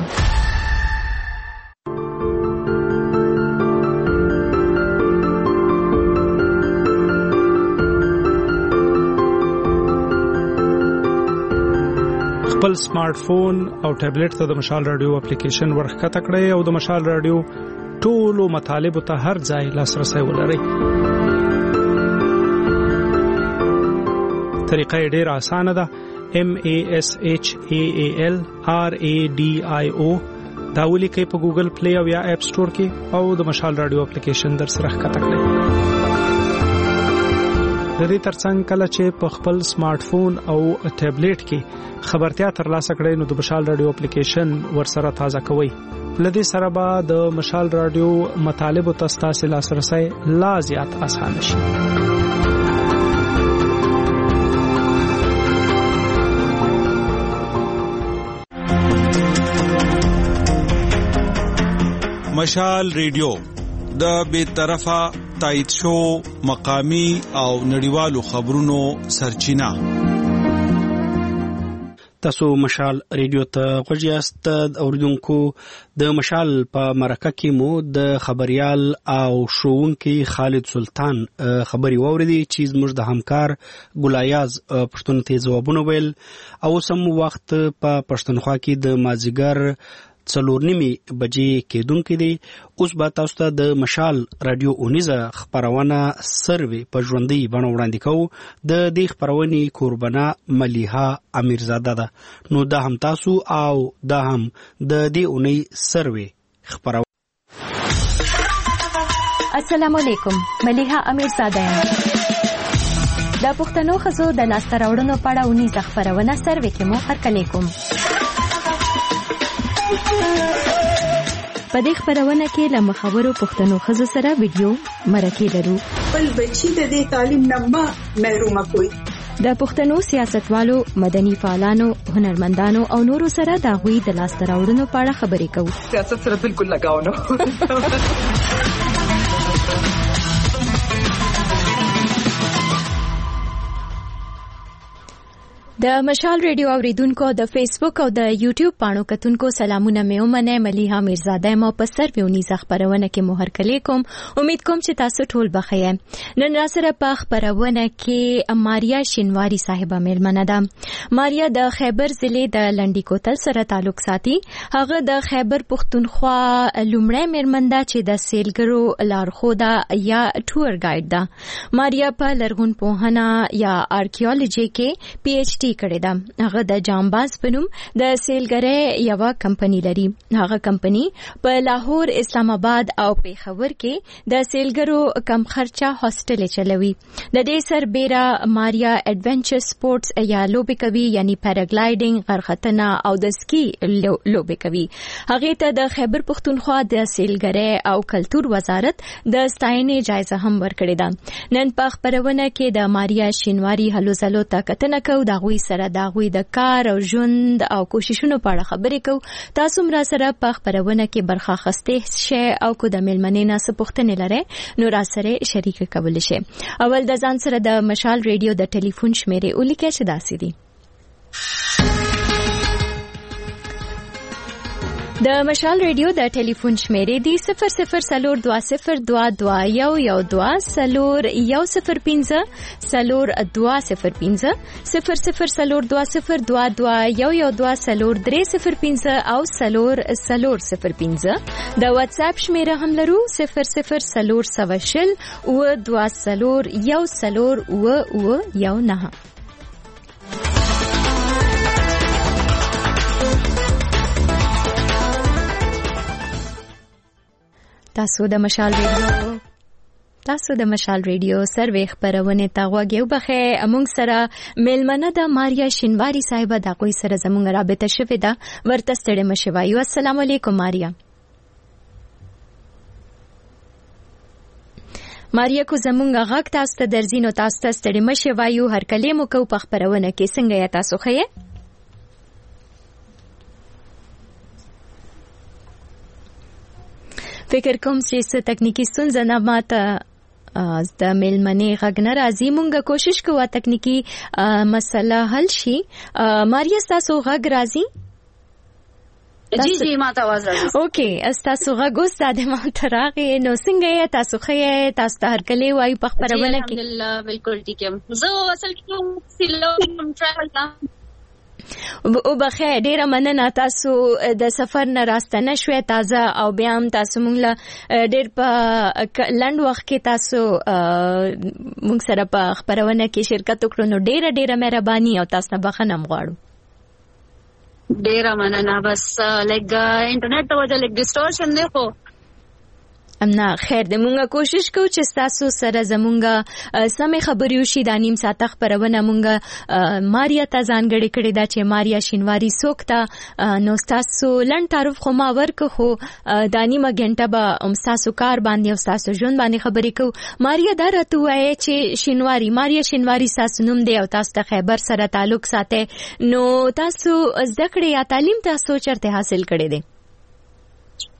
خپل سمارټ فون او ټابلیټ ته د مشال رادیو اپلیکیشن ورخکته کړئ او د مشال رادیو ټولو مطالبو ته هر ځای لاسرسي ولرئ. طریقه ډېره اسانه ده. MASHAALRADIO دا ولیکئ په ګوګل پلی او یا اپ سٹور کې او د مشال رادیو اپلیکیشن در سره ښکته کړئ. د دې ترڅنګ کله چې په خپل سمارټ فون او ټابلیټ کې خبرتیا ترلاسه کړئ نو د مشال رادیو اپلیکیشن ورسره تازه کوئ. لدې سره به د مشال رادیو مطالبو ته ستاسو لاسرسي لا زیات اسانه شي. مشال ریډیو د بې طرفه تایید شو مقامی او نړیوالو خبرونو سرچینه. تاسو مشال ریډیو ته غوږ یاست. اوریدونکو د مشال په مرکه کې مو د خبريال او شوونکي خالد سلطان خبري واوریدي چې زموږ د همکار ګلایاز پښتون ته جوابونه ویل او سم وخت په پښتونخوا کې د مازیګر 4:30 بجې کېدونکې دي. اوس به تاسو ته د مشال رادیو اونیزه خبرونه سروي په ژوندۍ بڼه وړاندې کوو. د دې خبرونې کوربنا ملیحه امیرزاده ده. نو دا هم تاسو او دا هم د دې اونۍ سروي خبرونه. السلام علیکم، ملیحه امیرزاده یم. د پښتنو ښځو د لاسته راوړنو په اړه اونیزه خبرونه سروي کې مو هرکلی کوم. په دې خبرونه کې له مخاورو پښتنو ښځو سره ویډیو مرکې لرو. بل بچی د دې تعلیم نه محروم کوي. د پښتنو سیاستوالو، مدني فعالانو، هنرمندانو او نورو سره د غوي د لاسته راوړنو په اړه خبرې کوو. سیاست سره بالکل لگاو نه. د مشال ریډیو اوریدونکو د فیسبوک او د یوټیوب پاڼو کتونکو سلامونه مې ومنه. ملیحه میرزاده مو په سرویونیزه خبرونه کې مو هرکلی کوم. امید کوم چې تاسو ټول بخیر. نن را سره په خبرونه کې ماریا شینواری صاحبه میلمنه ده. ماریا د خیبر ضلع د لنډی کوتل سره تعلق ساتي. هغه د خیبر پښتونخوا لومړی میرمن ده چې د سیلګرو لارښوده یا ټور ګایډ ده. ماریا په لرغون پوهنه یا آرکیولوژي کې پی ایچ ډي کړې ده. هغه د جامباز په نوم د سیلګرۍ یو کمپنی لري. هغه کمپنی په لاهور، اسلام آباد او پیښور کې د سیلګرو کم خرچه هاستل چلوي. د دې سربېره ماریا ایڈونچر سپورتس یا لوبې کوي، یعنی پیراګلایډینګ، غرختنه او د سکی لوبې کوي. هغه ته د خیبر پښتونخوا د سیلګرۍ او کلتور وزارت د ستاینې جایزه هم ورکړې ده. نن په خبرونه کې د ماریا شینواری هلو ځلو ته کتنه کوو. د سره دا غوي د کار او ژوند او کوششونو په اړه خبرې کوو. تاسو مرا سره په خبرونه کې برخه اخیسته شئ او کو د ملمنې نه څه پوښتنې لرئ نو را سره شریک کول شئ. اول د ځان سره د مشال ریډیو د ټلیفون شمیرې ولیکئ چې داسې دي. د مشال ریډیو د ټلیفون شمیرې دی 00200220100205 او 0005. د واتس اپ شمیره هم لرو 0040201009. تاسو د مشال ریډیو سروي خبرونه ته غوږ وبخې. امونږ سره میلمنه د ماریا شینواری صاحبه د کوئی سره زمونږ رابطه شوې ده. ورته ستړي مشه وایو. السلام علیکم ماریا. ماریا کو زمونږ غږ تاسو ته درځي نو تاسو ته ستړي مشه وایو. هر کله مو کو په خبرونه کې څنګه یا تاسو خې؟ فکر کوم چې څه تکنیکی ستونزه نه ماته د میلمنې غږ نه راځي. مونږه کوشش کوو تکنیکی مسله حل شي. ماریا تاسو غږ راځي؟ جی ماته आवाज راځي. اوکې تاسو غږ استاد ما تراغه نو څنګه یې تاسو خې تاسو هر کله وای په خبرونه کې؟ الحمدلله بالکل ټیک یم. زه اصل کې سیلو ټریول کوم. او بخیر ډیره مننه. تاسو د سفر نه راستنه شوي تازه او بیا هم تاسو مونږ له ډیر په لند وخت کې تاسو مونږ سره په خبرونه کې شرکت وکړو نو ډیره مهرباني او تاسو نه بخښنه غواړو. ډیره مننه. بس لګ انټرنیټ ته وجه لګ ډیسټورشن نه خو امنا خیر د مونږه کوشش کوو چې تاسو سره زمونږه سمې خبرې وشي. د نیم ساعت خبرونه مونږه ماریا ته ځانګړې کړې ده چې ماریا شینواری څوک ده. نو تاسو لنډ تعارف خو ما ورکړ خو د نیمه غنټه به تاسو کار باندې او تاسو ژوند باندې خبرې کوو. ماریا دا راته وایي چې ماریا شینواری تاسو نوم دی او تاسو ته خیبر سره تعلق ساتي. نو تاسو زده کړې یا تعلیم تاسو چرته حاصل کړی دی؟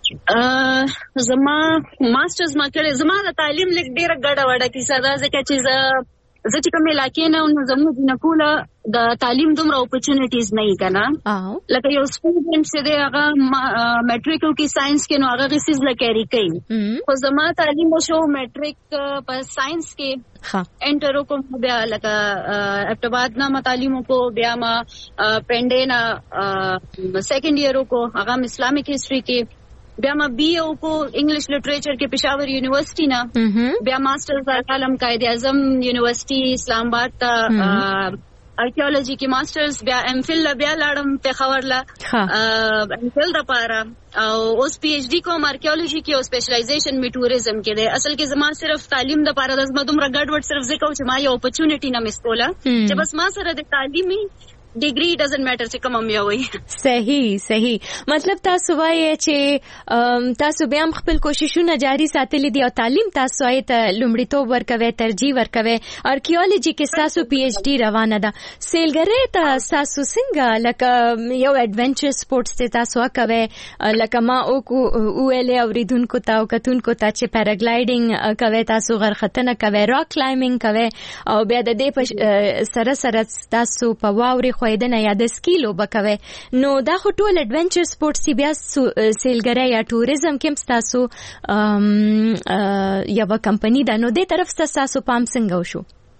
زما ماسترز ما کړی، زما د تعلیم لیک ډیره ګډه وډه کیسه ده، ځکه چې زه چې کوم علاقې نه نو زموږ جنکوله د تعلیم دومره اپورچونټیز نه وي کنه. لکه یو سټوډنټ چې دی هغه میټریک کې ساينس کې نو هغه غسیز لکېری کوي، خو زما تعلیم وشو میټریک په ساينس کې انټر کوم، بیا لکه ابتدائي نه تعلیم کو، بیا ما پنډینا سیکنډ ایئر کو هغه اسلامک هیسټری کې، بیا ما بی او کو انګلیش لټریچر کې پېښور یونیورسيټي نه، بیا ماسترز عالم قائد اعظم یونیورسيټي اسلام آباد ته آرکیولوژي کې ماسترز، بیا ام فل بیا لاړم پېښور لا ام فل د پاره، او اوس پی ایچ ډی کوم آرکیولوژي کې او سپیشلایزیشن می ټوریزم کې دی. اصل کې زما صرف تعلیم د پاره د زما دومره ګډ وډ صرف ځکه چې ما یو اپورچونټی نه مسکوله چې بس ما سره د تعلیمي ډیګری ډزنټ میټر چې کوم مې وي. صحیح مطلب تاسو وایي چې تاسو بیا هم خپل کوششونه جاری ساتلي دي او تعلیم تاسو یې ته لومړیتوب ورکوي، ترجیح ورکوي. آرکیولوژي کې تاسو پی ایچ ډی روانه ده، سیلګری ته تاسو څنګه لکه یو ایڈونچر سپورتس ته تاسو کوي، لکه ما او ویلې اوریدونکو ته او کتونکو ته چې پیراګلایډینګ کوي، تاسو غرختنه کوي، راک کلایمبینګ کوي، او بیا د دې سره تاسو په واوري خویدنه یا د سکیلو بکوي، نو دا خو ټول ایڈونچر سپورتس دی. بیا سیلګری یا ټوریزم کې تاسو یو کمپنی ده، نو دې طرف تاسو پام څنګه وشو؟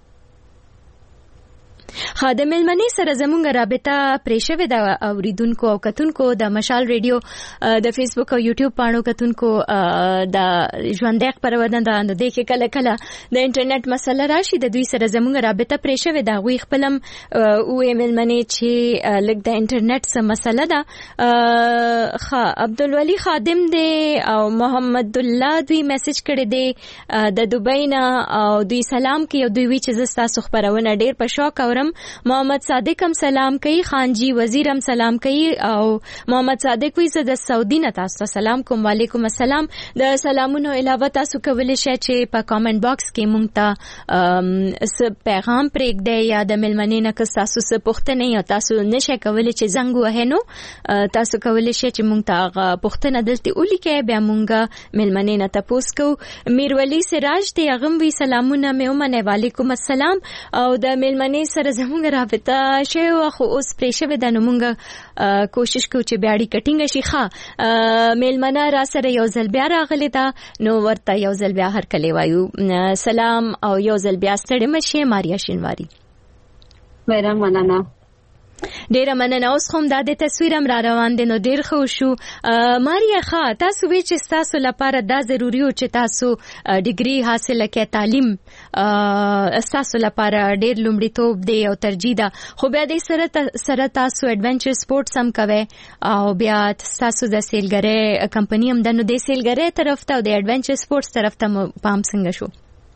خادم المنی سره زمونږ رابطه پرې شوې ده اوریدونکو او کتونکو د مشال ریډیو د فیسبوک او یوټیوب پاڼو کتونکو د ژوندۍ خبرونه ده، نو دې کې کله کله د انټرنیټ مسله راشي، د دوی سره زمونږ رابطه پرې شوې ده. غوي خپلم او المنی چې لګ د انټرنیټ سم مسله ده. عبدالولی خادم دی او محمد الله دوی میسج کړی دی د دوبۍ نه، او دوی سلام کوي او دوی وی چې تاسو خبرونه ډېر په شوق اورم. محمد صادق هم سلام کوي، خانجی وزیر هم سلام کوي، او محمد صادق وی زه د سعودي نه تاسو سلام کوم. وعلیکم السلام. د سلامونو علاوه تاسو کولی شئ چې په کامنټ باکس کې مونږ ته پیغام پرېږدئ، یا د ملمنې نه که تاسو څه پوښتنه یا تاسو نشئ کولی چې زنګ ووهئ، نو تاسو کولی شئ چې مونږ ته هغه پوښتنه دلته ولیکئ، بیا مونږ ملمنې نه تپوس کوو. میرولی سراج دی، هغه هم وی سلامونه مې ومنئ. وعلیکم السلام. او د ملمنې سره زمونږ رابطه شوه خو اوس پرې شوې ده، نو مونږ کوشش کوو چې بیا اړیکه ټینګه شي. میلمنه را سره یو ځل بیا راغلې ده، نو ورته یو ځل بیا هرکلی وایو سلام، او یو ځل بیا ستړې مه شئ. ماریا شینواري ډېره مننه. ډیره مننه. اوس هم دا د تصویر هم را روان دی، نو ډیر ښه شو. ماریا تاسو وی چې تاسو لپاره دا ضروري و چې تاسو ډیګري حاصله کړئ، تعلیم تاسو لپاره ډیر لومړیتوب دی او ترجیح ده، خو بیا د سره تاسو ایڈونچر سپورتس هم کوي، او بیا تاسو د سیلګری کمپنی هم ده، نو د سیلګری طرف ته او د ایڈونچر سپورتس طرف ته پام څنګه شو؟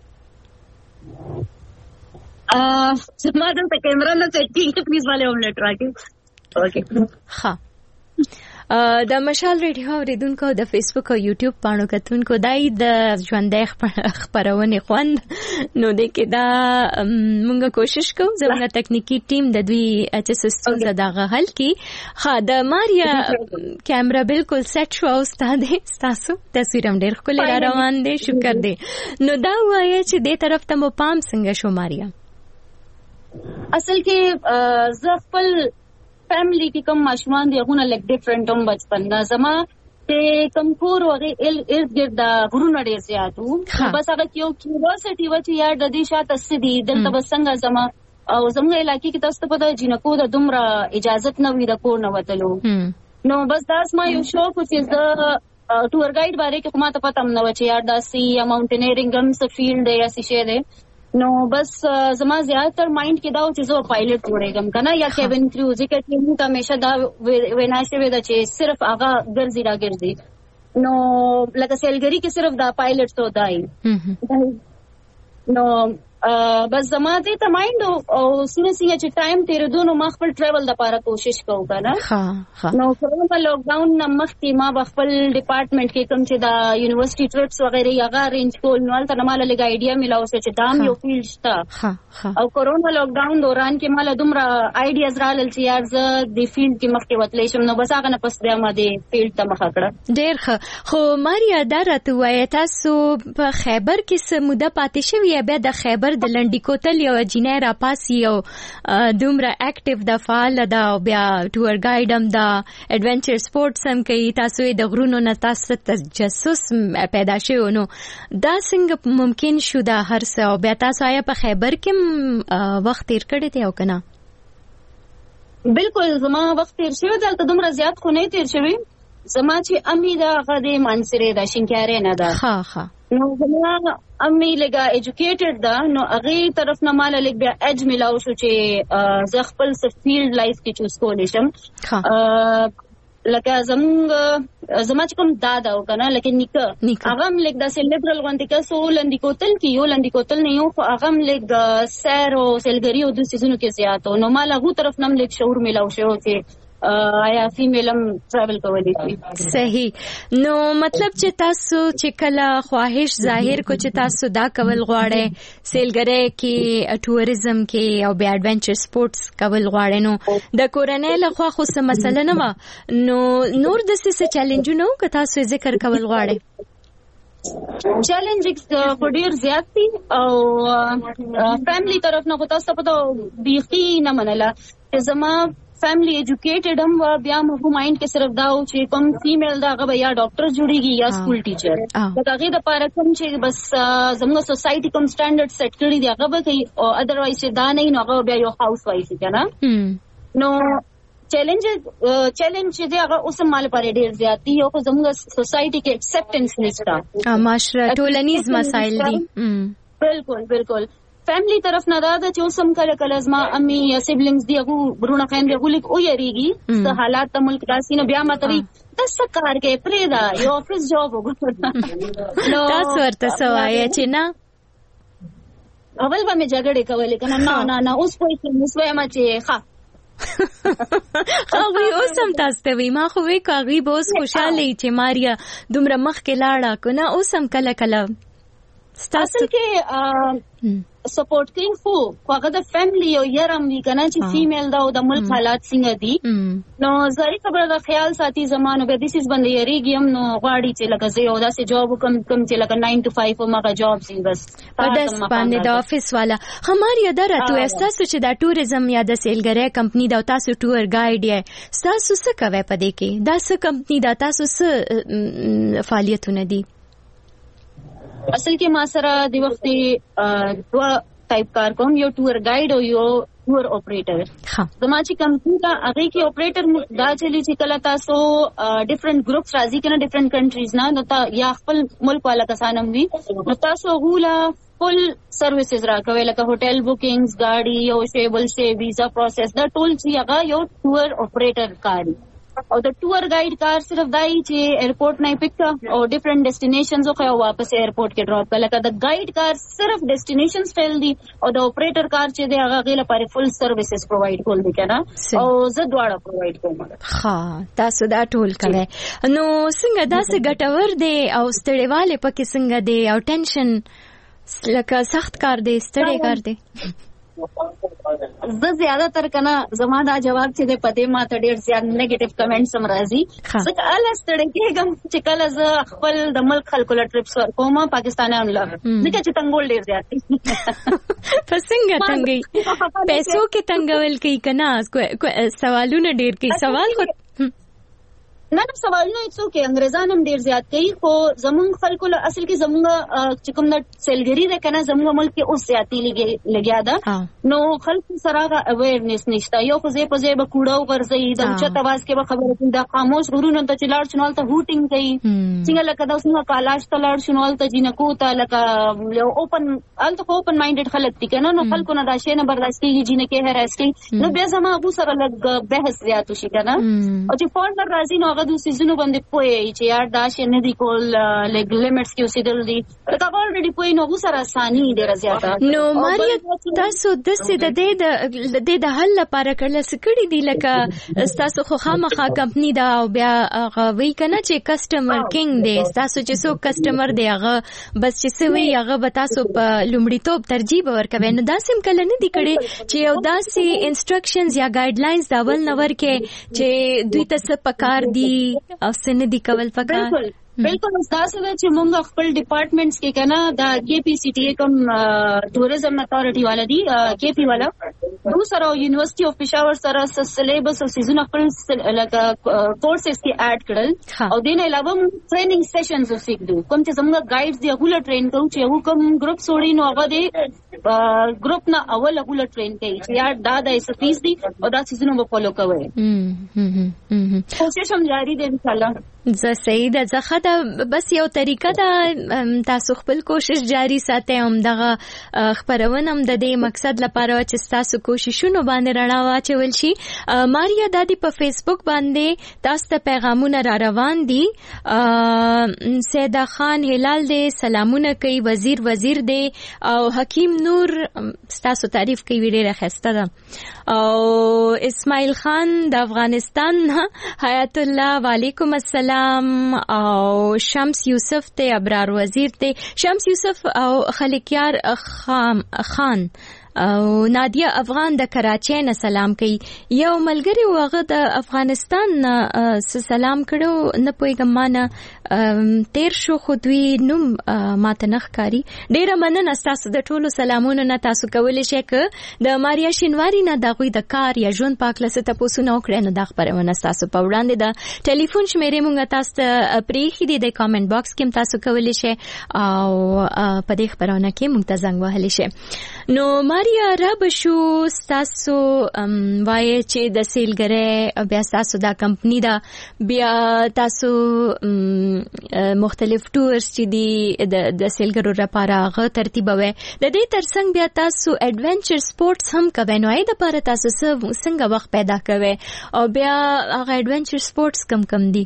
زما دلته کیمرا نه سیټینګ پلیز والے اوملټ راکې. اوکے ها د مشال ریډیو اوریدونکو د فیسبوک او یوټیوب پاڼو کتونکو دای د ژوندۍ خبرونه خوند، نو د کې دا موږ کوشش کوو زموږ تکنیکی ټیم د دوی چې سیستم زداغه حل کی. د ماریا کیمرا بالکل سیټ شو، استاد تاسو تصویر هم ډېر ښکلی را روان دی، شکر دی. نو دا وایي چې دې طرف ته مو پام څنګه شو ماریا؟ اصل کې زه خپل فیملی کې کوم ماشومان دی هغه لګ ډیفرنٹ هم بچپن نه زما ته کم کور وغه ارد ګرد غرونه ډیر زیاتو، بس هغه یو کیوریوسټی و چې یار د دې شاته سدي دلته بس څنګه زما او زموږ علاقې کې تاسو په د جنکو د دومره اجازه نه وي د کور نه وتلو، نو بس داس ما یو شوق چې د ټور ګایډ باندې کې کومه ته پته هم نه و چې یار داسي یا ماونټینیرینګ هم څه فیلډ دی یا څه شی دی، نو بس زما زیاتر مایند کې دا و چې زه پایلټ جوړېږم کنه یا کیبن کریو، ځکه چې موږ همیشه دا وینا شوې ده چې صرف هغه ګرځي راګرځي، نو لکه سیلګری کې صرف دا پایلټ تو دای، نو بس زما دې ته مایند او سینه چې ټایم تیرېدو نو ما خپل ټریول لپاره کوشش کوم کنه. نو کورونا لاک ډاون نه مخکې ما خپل ډپارټمنټ کې کوم چې دا یونیورسيټي ټریپس وغیرہ هغه ارینج کول نو تل مال لګ ایډیا ملاو چې دام یو فیلډ شته او کورونا لاک ډاون دوران کې مال دومره ایډیاز رالل چې یار زه د فیلډ کې مخکې وتلې شم نو بس هغه نه پس بیا ما د فیلډ ته مخ کړه. ډېر ښه. خو ماریا دا راته وایي تاسو په خیبر کې سموده پاتې شوی بیا د خیبر د لنډی کوتل یو جنیر اپاسی یو دومره اکټیو د فعال دا بیا ټور گایډ هم دا ایڈونچر سپورټس هم کوي تاسو د غرونو نه تاسو تجسس پیدا شوی نو دا څنګه ممکن شو دا هر څه او بیا تاسو آیا په خیبر کې وخت تیر کړی دی او کنه؟ بالکل زما وخت تیر شوی دلته دومره زیات خو نه تیر شوی زما چې امی دا غدي منصره دا شینکاره نه ده. ها نو زما امی لګه ایجوکیټډ ده نو هغه طرف نه مال لګ بیا اج ملاو شو چې ز خپل فیلډ لایف کې چوز کولې شم. لکه زما چې کوم دادا او کنه لکه نیکه هغه هم لګ د سیلیبرل غونډه کې سو لندې کوتل کې یو لندې کوتل نه یو خو هغه هم لګ سیر او سیلګری او د سيزونو کې زیاتو نو مال هغه طرف نه لګ شعور ملاو شو چې آیا فیمیلم ټریول کولی شي. صحیح. نو مطلب چې تاسو چې کله خواهش ظاهر کو چې تاسو دا کول غواړئ سیلګری کې ټوریزم کې او بیا ایڈونچر سپورټس کول غواړئ نو د کورنۍ له خوا خو څه مسله نه و نو نور د څه چیلنجونه که تاسو ذکر کول غواړئ؟ چیلنجز خو ډیر زیات دي او فیملی طرف نه خو تاسو په بیخي نه منله چې زما فیملی ایجوکیټډ هم و بیا مو مایند کې صرف دا او چې کوم فیمیل دا هغه یا ډاکټر جوړیږي یا سکول ټیچر دا هغه د پاره کوم چې بس زموږ سوسایټي کوم سټانډرډ سیټ کړی دی هغه به کوي او ادروایز چې دا نه نو هغه بیا یو هاوس وایف کنه. نو چیلنج دی هغه اوس مال پر ډیر زیات دي او زموږ سوسایټي کې اکسپټنس نشته معاشره ټولنیز مسایل دي. بالکل فیملی طرف نه دا چې اوسم کله زما امی یا سیبلینګز دی هغه برونه خاين دی هغه لیک او یریږي څه حالات د ملک داسې نو بیا ماتري د سکار کې پریدا یو افیس جاب وګورم نو تاسو ورته سوای چې نه اول به مې جګړه کولې کنه نه اوس پوي مسوي ما چې ښه هغه اوسم تاسو ته وی ما خو وی کوي به اوس خوشاله چې ماریا دومره مخ کې لاړه کنه اوسم کله ستاسو کې سپورټ کوي خو هغه د فیملی او یارم وی کنه چې فیمیل دا او د ملک حالات څنګه دي نو زری خبره د خیال ساتي زمانو به دیس باندې یریږم نو غواړي چې لکه زه یو داسې جاب کوم چې لکه 9 to 5 او ماګه جاب سي بس په داس باندې د افیس والا هماري درته تاسو چې د ټوریزم یا د سیلګری کمپنی دا تاسو ټور گایډ یې تاسو څه کوي په دې کې دا څه کمپنی دا تاسو څه فعالیتونه دي؟ اصل کې ما سره د وخت دوه ټایپ کار کوم یو ټور گایډ او یو ټور اپریټر. زما چې کمپنی دا هغه کې اپریټر دا چلی چې کله تاسو ډیفرنٹ ګروپس راځي کنه ډیفرنٹ کنټریز نه نو تا یا خپل ملک والا کسانم وي نو تاسو غولا فل سروسز راکوي لکه هوټل بوکینګز گاډي او شیبل شی ویزا پروسس دا ټول چې هغه یو ټور اپریټر کار او د ټور گایډ کار صرف دای چې ایرپورټ نه پک او ډیفرنٹ ډیسټینیشنز خو واپس ایرپورټ کې ډراپ کړه لکه د گایډ کار صرف ډیسټینیشنز فیل دي او د اپریټر کار چې دی هغه غیله پر فل سروسز پرووایډ کول دي کنه او زه دواړه پرووایډ کوم. ها تاسو دا ټول کوي نو څنګه داسې ګټور دی او ستړیواله پکې څنګه دی او ټینشن لکه سخت کار دی ستړی کار دی؟ زه زیاده تر کنه زما دا جواب چې د پدې ماته ډیر زیات نیگیټیو کمنټس هم راځي ځکه الستړی کېږم چې کله زه خپل د ملک خلکو له ټریپس ورکوم پاکستانیانو له ځکه چې تنګول ډیر زیات دي په څنګه تنګي پیسو کې تنګول کوي کنه سوالونه ډیر کوي سوال خو نه سوالونه هیڅ کې انګريزان هم ډیر زیات کوي خو زمونږ خلکو له اصل کې زمونږ چې کوم د سیلګری ده کنه زمونږ ملک کې اوس زیاتی لګیا ده نو خلکو سره اویرنس نشته یو خو زه په ځای به کوړو ورځي د چت आवाज کې به خبره کوي د خاموش غرونو ته چلاړ شنوال ته هوټینګ کوي څنګه لکه دا څنګه کالاش ته لاړ شنوال ته جنکو ته لکه یو اوپن الته اوپن مایندډ خلک دي کنه نو خلکو نه دا شی نه برداشت کیږي جنکه هراس کوي نو بیا زما ابو سره لګ بحث زیات شي کنه او چې فورنر راځي نو هغه د سيزونو باندې پوي چې یار دا شي نه دی کول لګ لیمټس کې اوسېدل دي دا اوريډي پوي نو سره اساني ډیره زیاته. نو ماریا تاسو د دې د حل لپاره کړل سکړي دي لکه تاسو خو خامخا کمپنی دا او بیا غوي کنه چې کسٹمر کینګ دی تاسو چې څو کسٹمر دی هغه بس چې سوي هغه به تاسو په لومړیتوب ترجیح ورکوي. نو دا سم کله نه دی کړي چې یو داسې انسټرکشنز یا ګایډلاینز دا ول نور کې چې دوی ته څه پکار دي او څه نه دي کول پکار. بالکل تاسو چې موږ خپل ډپارټمنټس کې کنه دا کے پی سی ټی کوم ټوریزم اتھارټي والا دی کے پی والا نو سره یونیورسيټي اف پېښور سره سلیبس او سيزون خپل لکه کورسز کې اډ کړل او دین علاوه ټریننګ سیشنز وسیکدو کوم چې زموږ ګایډز دی هغه ټرین کوو چې هغه کوم ګروپ سوړي نو هغه دی ګروپ نه اول هغه ټرین کوي چې یار دا د اسپیس دی او دا سيزون به فالو کوي. کوشش هم جاری دی ان شاء الله. زه صحیح ده زه خدا بس یو طریقه ده تاسو خپل کوشش جاری ساتئ هم دغه خبرونه هم د دې مقصد لپاره چې تاسو کوششونه باندې رڼا واچول شي. ماریا دادی په فیسبوک باندې تاسو ته پیغامونه را روان دي. سیدا خان هلال دې سلامونه کوي وزیر دې او حکیم نور تاسو تعریف کوي ډیره ښه ده او اسماعیل خان د افغانستان حیات الله وعلیکم السلام او شمس یوسف ته ابرار وزیر ته شمس یوسف او خلکیار خان او نادیا افغان د کراچۍ نه سلام کوي. یو ملګری واغه د افغانستان سلام کړو نه پويګم مانه تیر شو خو دوی نوم ماته نخکاری. ډیره مننه تاسو د ټولو سلامونو نه تاسو کولای شئ ک د ماریا شینواری نه دغه د کار یا ژوند پاک لسه تاسو نو کړئ نو د خبرونه تاسو په وړاندې د ټلیفون شمیرې مونږ تاسو پریخي دي د کامنټ باکس کې تاسو کولای شئ او په دې خبرونه کې مونږ ته زنګ وهلی شئ. نو ماریا رب شو تاسو وای چې د سیلګری بیا تاسو دا کمپنی دا بیا تاسو مختلف ټورز چې دي د سیلګرو لپاره غو ترتیبوي د دې ترڅنګ بیا تاسو ایڈونچر سپورتس هم کوي نو اې د لپاره تاسو څنګه وخت پیدا کوي او بیا هغه ایڈونچر سپورتس کم دي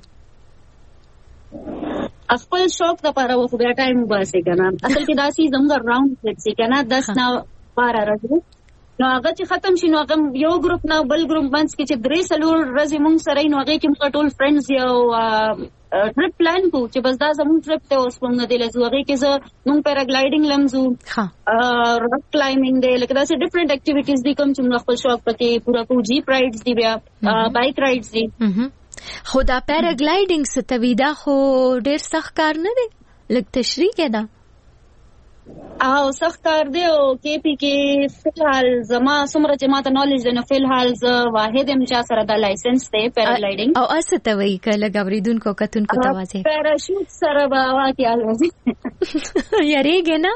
خپل شوق د لپاره وخت بیا ټایم واسي کنه اصل کې داسي زموږ راوند سي کنه 10 نه 12 راځي نو هغه چې ختم شي نو هغه یو ګروپ نه بل ګروپ باندې کې چې درې سلور ورځې مونږ سره نو هغه کې موږ ټول فرندز یو ټریپ پلان کو چې بس دا زموږ ټریپ ته اوس موږ د لزو هغه کې زه موږ پیراګلایډینګ لمزو راک کلایمبینګ دی لکه دا سه ډیفرنٹ اکټیویټیز دي کوم چې موږ خپل شوق پکې پورا کو جیپ رایډز دی بیا بایک رایډز دي. خو دا پیراګلایډینګ ستویدا خو ډیر سخت کار نه دی لکه تشریح کړه او سخت کار دی او کې پی کې فلحال زما څومره چې ماته نالج دی نو فلحال زه واحد هم چا سره دا لایسنس دی پیراګلایډینګ او اسه ته وی کله غوریدونکو کتونکو توازه پیراشوټ سره به واکه الوزي یریږي نه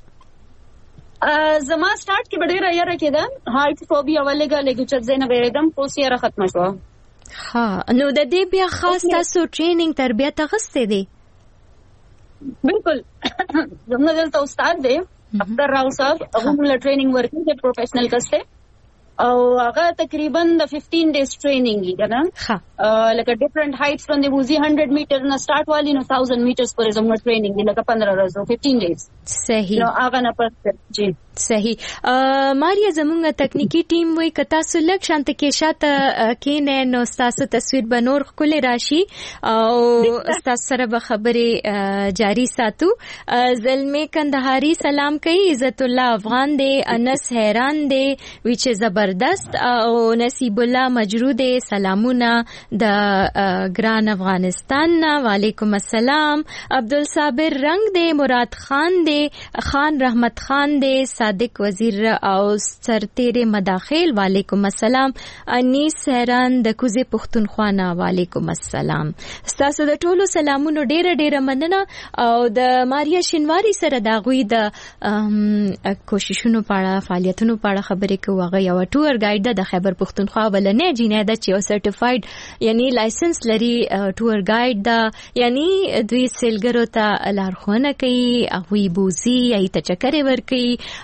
زما سٹارټ کې ډېر یاره کېده هایټ فوبیا ولګه لګو چې زنه وېدم پوسیره ختم شو. ها نو د دې بیا خاص تاسو ټریننګ تربیت غسته دي بالکل زموږ دلته استاد دی اختر راو صاحب هغه موږ ټریننګ ورکوي د پروفیشنل کسته او هغه تقریبا د 15 ډیز ټریننګ دی کنه لکه ډیفرنٹ هایټس باندې وزي 100 میټر نه سٹارټ والی نو 1000 میټرز پورې زموږ ټریننګ دی لکه 15 ورځې 15 ډیز صحیح نو هغه نه پس جی صحیح. ماریا زمونږ تکنیکی ټیم وای کتا سلک شانت کې شاته کینه نو تاسو تصویر بنور خپل راشي او تاسو سره به خبره جاری ساتو. زلمه کندهاری سلام کوي عزت الله افغان دی انس حیران دی وچ زبردست او نصیب الله مجرود سلامونه د ګران افغانستان وعلیکم السلام. عبدالصابر رنگ دی مراد خان دی خان رحمت خان دی صادق وزیر او سرتیره مداخل وعلیکم السلام. انیس حیران د کوزه پښتونخوا نه وعلیکم السلام. تاسو د ټولو سلامونو ډیره مننه او د ماریا شینواری سره دا غوي د کوششونو پاړه فعالیتونو پاړه خبرې کوي. یو ټور ګایډ د خیبر پښتونخوا ولنه جینې د چې سرټیفاید یعنی لایسنس لري ټور ګایډ دا یعنی دوی سیلګرو ته لارښوونه کوي هغه بوزي ای ته چکرې ور کوي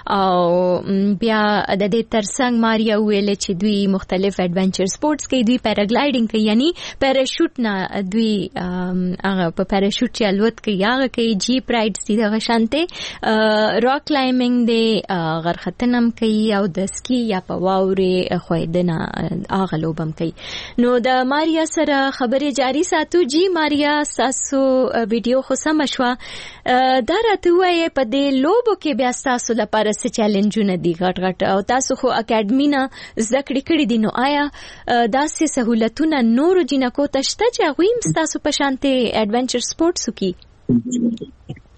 او بیا د دې ترڅنګ ماریا ویل چې دوی مختلف ایڈونچر سپورتس کوي، دوی پیراګلایډینګ کوي، یعنی پیراشوټ نه دوی هغه په پیراشوټ چې الوت کوي هغه کوي، جیپ رایډز دي دغه شانته، راک کلایمبینګ دی، غرختنم کوي او د سکی یا په واورې خویدنه هغه لوبم کوي. نو د ماریا سره خبرې جاری ساتو. جی ماریا، تاسو ویډیو خو سم شو، دا راته وایي په دې لوبو کې بیا تاسو لپاره څه چیلنجونه دي غټ غټ، او تاسو خو اکیډمي نه زده کړې کړې دي، نو آیا داسې سهولتونه نورو جنکو ته شته چې هغوی هم ستاسو په شانتې ایډونچر سپورټس وکړي؟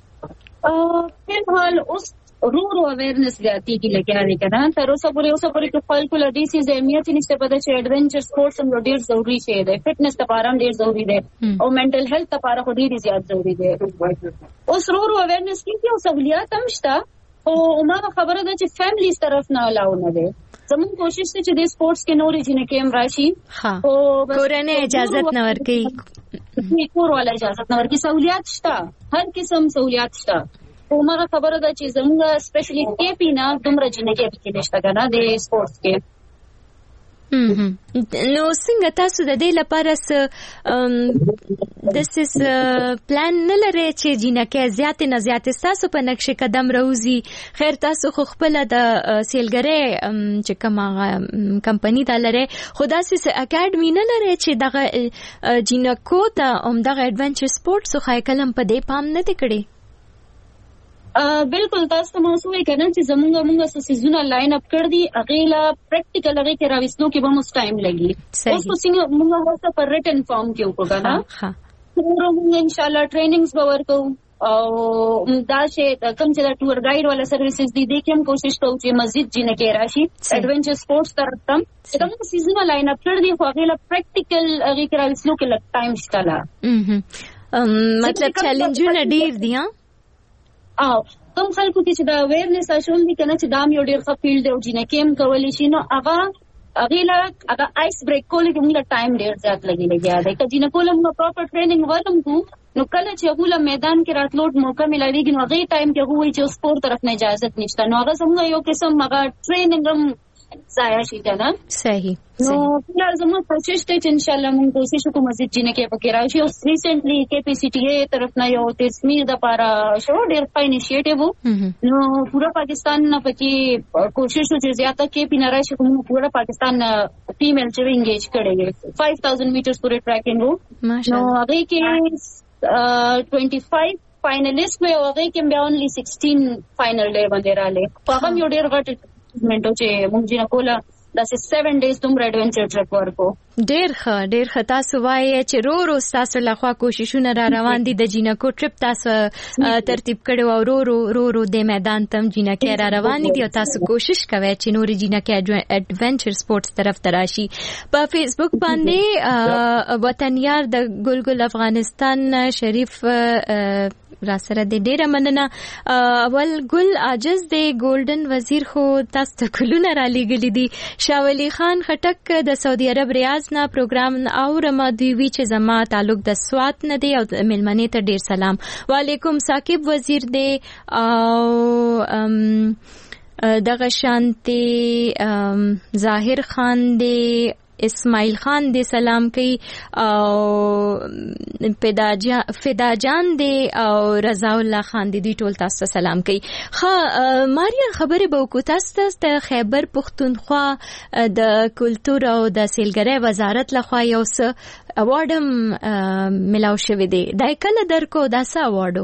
فلحال اوس رو اویرنس زیاتی کی لګیا دی کنه، تر اوسه پورې په خلکو له دې سیز اهمیت نشته پته چې ایڈونچر سپورتس هم ډیر ضروری شی دی، فټنس لپاره هم ډیر ضروری دی او منټل هیلث لپاره خو ډیر زیات ضروری دی. اوس رو اویرنس کې او سہولیات هم شته، او ما خبره ده چې فیملیز طرف نه الاو نه دی. زمون کوشش ته چې د سپورتس کې نورې جنې کې هم راشي، او کورنۍ اجازه نه ورکړي، کور والا اجازه نه ورکړي. سہولیات شته، هر قسم سہولیات شته، او ما خبره ده چې زموږ سپیشلی کې پینا دومره جنې کې پکې نشته کنه د سپورتس کې. نو څنګه تاسو د دې لپاره دسیس پلان نه لرئ چې جنکه زیات نه زیات تاسو په نقش قدم روزي؟ خیر تاسو خو خپل د سیلګری چې کومه کمپنی دا لري، خدا سیس اکیډمي نه لري چې دغه جنکو ته دغه ایڈونچر سپورتس خو کلم په دې پام نه کړي؟ بالکل تاسو ته موضوع کنه چې زمونږ سیزونه لاین اپ کړ دي، اغیلا پریکټیکل هغه کې راوستلو کې به موږ ټایم لګي. اوس په څنګه موږ هڅه پر ریټن فارم کې وکړو کنه، موږ ان شاء الله ټریننګز به ورکو، او دا چې کوم چې دا ټور ګایډ والا سرویسز دي دې کې هم کوشش کوو چې مزید جنې کې راشي ایڈونچر سپورتس طرف ته. کوم سیزونه لاین اپ کړ دي خو اغیلا پریکټیکل هغه کې راوستلو کې لږ ټایم شته، مطلب چیلنجونه ډیر دي. او کوم خلکو کې چې دا اویرنس اچول دي کنه چې دا یو ډیر ښه فیلډ دی او جنکه هم کولی شي، نو هغه آیس بریک کول کې موږ ټایم ډیر زیات لګیا دی. که جنکو له موږ پراپر ټریننګ ورکوم نو کله چې هغه میدان کې راتلوټ موقع ملایږي نو هغه ټایم کې هغه چې سپورت طرف نه اجازه نشته، نو هغه زموږ یو قسم هغه ټریننګ هم ضایع شي کنه. صحیح. نو فلحال زموږ کوشش ته چې ان شاء الله موږ کوشش وکړو مزید جنکه پکې راشي. او ریسنټلی کې پی سی ټی ای طرف نه یو تصمیم د پاره شو ډیر ښه انیشیټیو، نو پورا پاکستان نه پکې کوشش چې زیاته کې پی نه راشي، کوم پورا پاکستان فیمیل چې انګیج کړي 5000 میټرز پورې ټریکینګ وو، نو هغه کې 25 فائنلیست مې هغه کې بیا اونلی 16 فائنل ډے باندې رااله. هغه یو ډیر غټ منټو چې موږ جنا کوله داسې 7 days دومره ایڈونچر ټریپ ورکو. ډیر ښه تاسو وایي چې رو تاسو لخوا کوششونه را روان دي د جنکو ټریپ تاسو ترتیب کړو، او رو د میدان تم جنکه را روان دي او تاسو کوشش کوئ چې نور جنکه ایڈونچر سپورتس طرف تراشي. په فیسبوک باندې وطنیار د ګلګل افغانستان شریف را سره د ډیره مننه. اول ګل عاجز د ګولډن وزیر خو تاسو ته کلونه را لېږلي دي. شاه ولی خان خټک د سعودي عرب ریاض نه پروګرام اورم دوی وی چې زما تعلق د سوات نه دی او ملمنې ته ډیر سلام. وعلیکم ثاقب وزیر دی او دغه شانتي ظاهر خان دی، اسماعیل خان دې سلام کوي، او فدا جان دې او رضا الله خان دې ټول تاسو سلام کوي. ماریا خبرې به وکړو تاسو ته خیبر پښتونخوا د کلتور او د سیلګرۍ وزارت لخوا یو څه اوارډ ملاو شوی دی، دا کله درکو دا څه اوارډو؟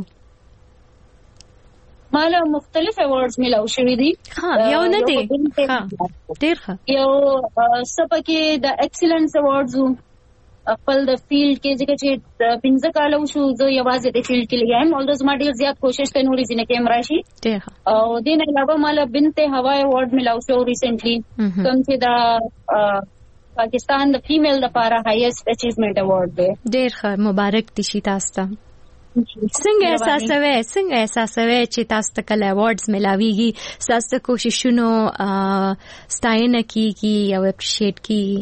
مالا مختلف ایوارڈز ملاو شوی دي. یو نه دی ډیر ښه، یو سپکه د ایکسلنس ایوارډز خپل د فیلډ کې چې 15 کال وشو زه یوازې د فیلډ کې لګایم، اولدو ما ډیر زیات کوشش ته نورې ځینې کې مراشي. او دین علاوه مالا بنت هوا ایوارډ ملاو شو ریسنټلی، کوم چې د پاکستان د فیمیل لپاره هایست اچیومنٹ ایوارډ دی. ډیر ښه، مبارک دي شي تاسو ته. څنګه احساسوي چې تاسو ته کله ایوارډز ملاويږي، تاسو کوششونو ستاینه کیږي او اپریشیټ کیږي؟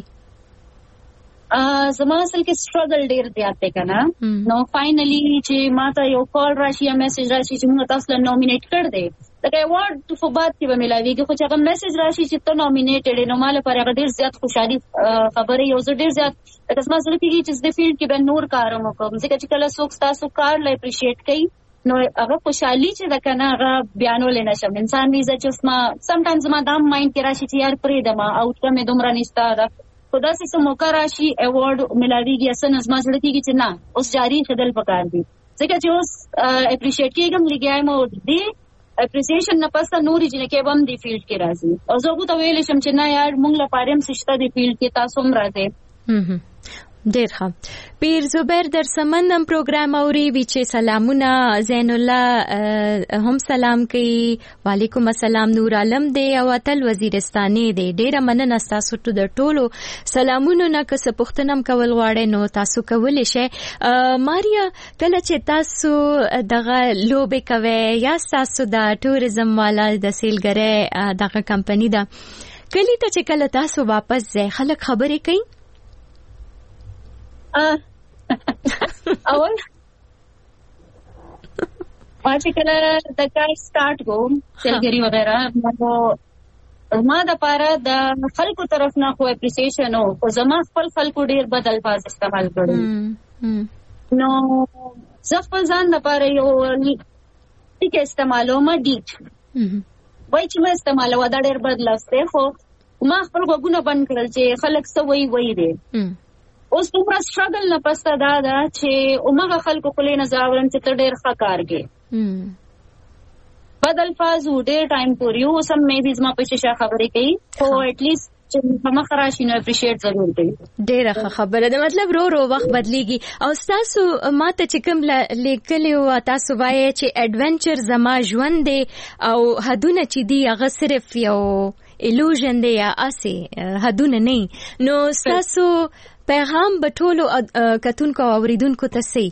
زما اصل کې سټرګل ډیر زیات دی کنه، نو فائنلی چې ما ته یو کال راشي یا میسج راشي چې موږ تاسو له نومینیټ کړ دې، لکه ایوارډ په بعد کې به ملاویږي خو چې هغه میسج راشي چې ته نومینیټډ نو مال پر هغه ډیر زیات خوشحالي خبره یو زه ډیر زیات لکه زما زړه کېږي چې د فیلډ کې به نور کار وکړم ځکه چې کله څوک تاسو کار لا اپریشیټ کوي نو هغه خوشحالي چې ده کنه هغه بیانول نه شم انسان ویزه چې ما سم ټایمز ما دا مایند کې راشي چې یار پرې دما اوټ کم دومره نشته دا خدا سي موقع راشي ایوارډ ملاویږي اسنه زما زړه کېږي چې نه اوس جاری خدل پکار دي ځکه چې اوس اپریشیټ کېږم لګیایم او دې اپریسیشن نه پسته نورې جن کې بم دی فیلډ کې راځي او زه غوته ویل شم چې نه یار مونږ لپاره هم سشته دی فیلډ کې تاسو هم راځي ډیر ښه پیر زبیر در سمندم پروګرام اوري وی چې سلامونه زین الله هم سلام کوي وعلیکم السلام نور عالم دی او تل وزیرستاني دی ډیره مننه تاسو ته د ټولو سلامونو نه که څه پوښتنه کول غواړئ نو تاسو کولی شئ ماریا کله چې تاسو دغه لوبې کوي یا تاسو د ټوریزم والا د سیلګری دغه کمپنی دا کلی ته چې کله تاسو واپس ځئ خلک خبرې کوي اول چې کله د کار سٹارټ کوم سیلګری وغیرہ نو ما د پاره د خلکو طرف نه خو اپریسیشن او زما خپل خلکو ډیر بد الفاظ استعمال کړي نو زه خپل ځان د پاره یو ټیک استعمالو ما ډیټ وای چې ما استعمالو دا ډیر بد لفظ دی خو ما خپل غوونه بند کړل چې خلک څه وایي دی اوس دومره سټرګل نه پسته دا چې اومغه خلکو خلې نه زاورم چې ته ډېر ښه کار کې بد الفاظ ډېر ټایم پورې اوس هم مې بي زما په شیشه خبرې کوي خو اټ لیست چې مخ راشي نو اپریشیټ ضرور کوي ډېر ښه خبره ده مطلب رو وخت بدلیږي او تاسو ماته چې کوم لیکلی او تاسو وایي چې ایڈونچر زما ژوند دی او حدونه چې دی هغه صرف یو ایلوژن دی یا اسی حدونه نه نو تاسو پیغام به ټولو کتونکو او اوریدونکو ته سي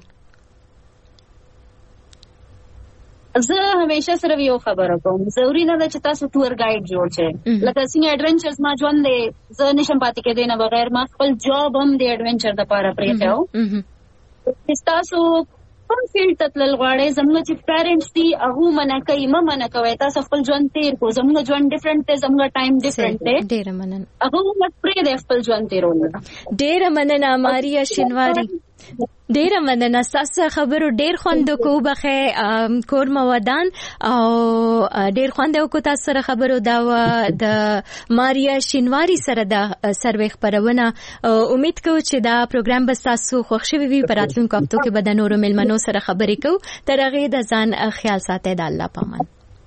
زه همیشه صرف یو خبره کوم ضروري نه ده چې تاسو ټور ګایډ جوړ شئ لکه څنګه ایڈونچرز ما ژوند دی زه نشم پاتې کېدی نه بغیر ما خپل جاب هم د ایڈونچر لپاره پرېښو چې تاسو کوم فیلډ ته تلل غواړئ زموږ چې پیرنټس دي هغه منع کوي منع کوي تاسو خپل ژوند تیر کو زموږ ژوند ډیفرنٹ دی زموږ ټایم ډیفرنٹ دی ډېر مننه هغه موږ پرې خپل ژوند تیرول ډېر مننه ماریا شینواری ډېر مننه تاسو خبرو ډېر خوند کو بخې کور مودان او ډېر خوند کو تاسو سره خبرو دا د ماریا شینواری سره د سروي خبرونه امید کوم چې دا پروګرام به تاسو خوښ شي وي په راتلونکو هفتو کې به د نورو ملمنو سره خبرې کوو تر هغه د ځان خیال ساتئ د الله پامان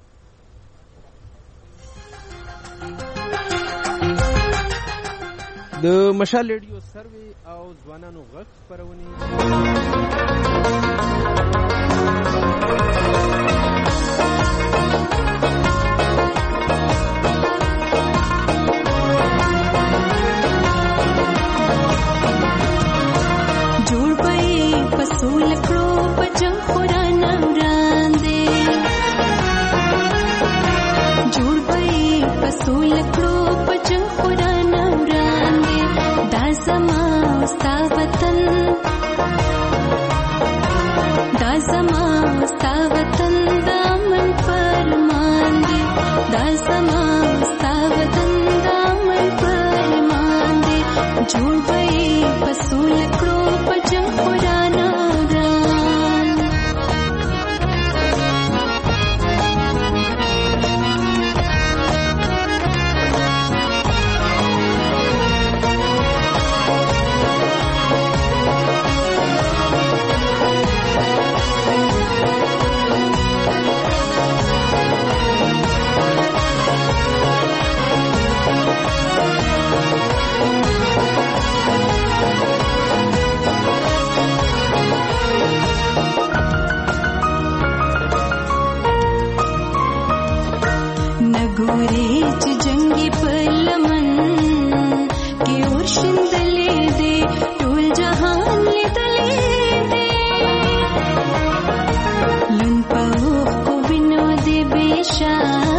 د مشال ریډیو سروي او ځوانانو غږ خبرونه جوړ پي پسول کړو پجم قران وړاندې جوړ پي پسول کړو پجم قران وړاندې دا زما ستا وطن دا زما ستا وطن دا من فرمان دی دا زما ستا وطن دا من فرمان دی جوړ پي پسول کړو پجم قران وړاندې نګوري چې جنگي پلمن کې ورشندلې دي ټول جهان لیدلې دي لن په کو وینو دې بشا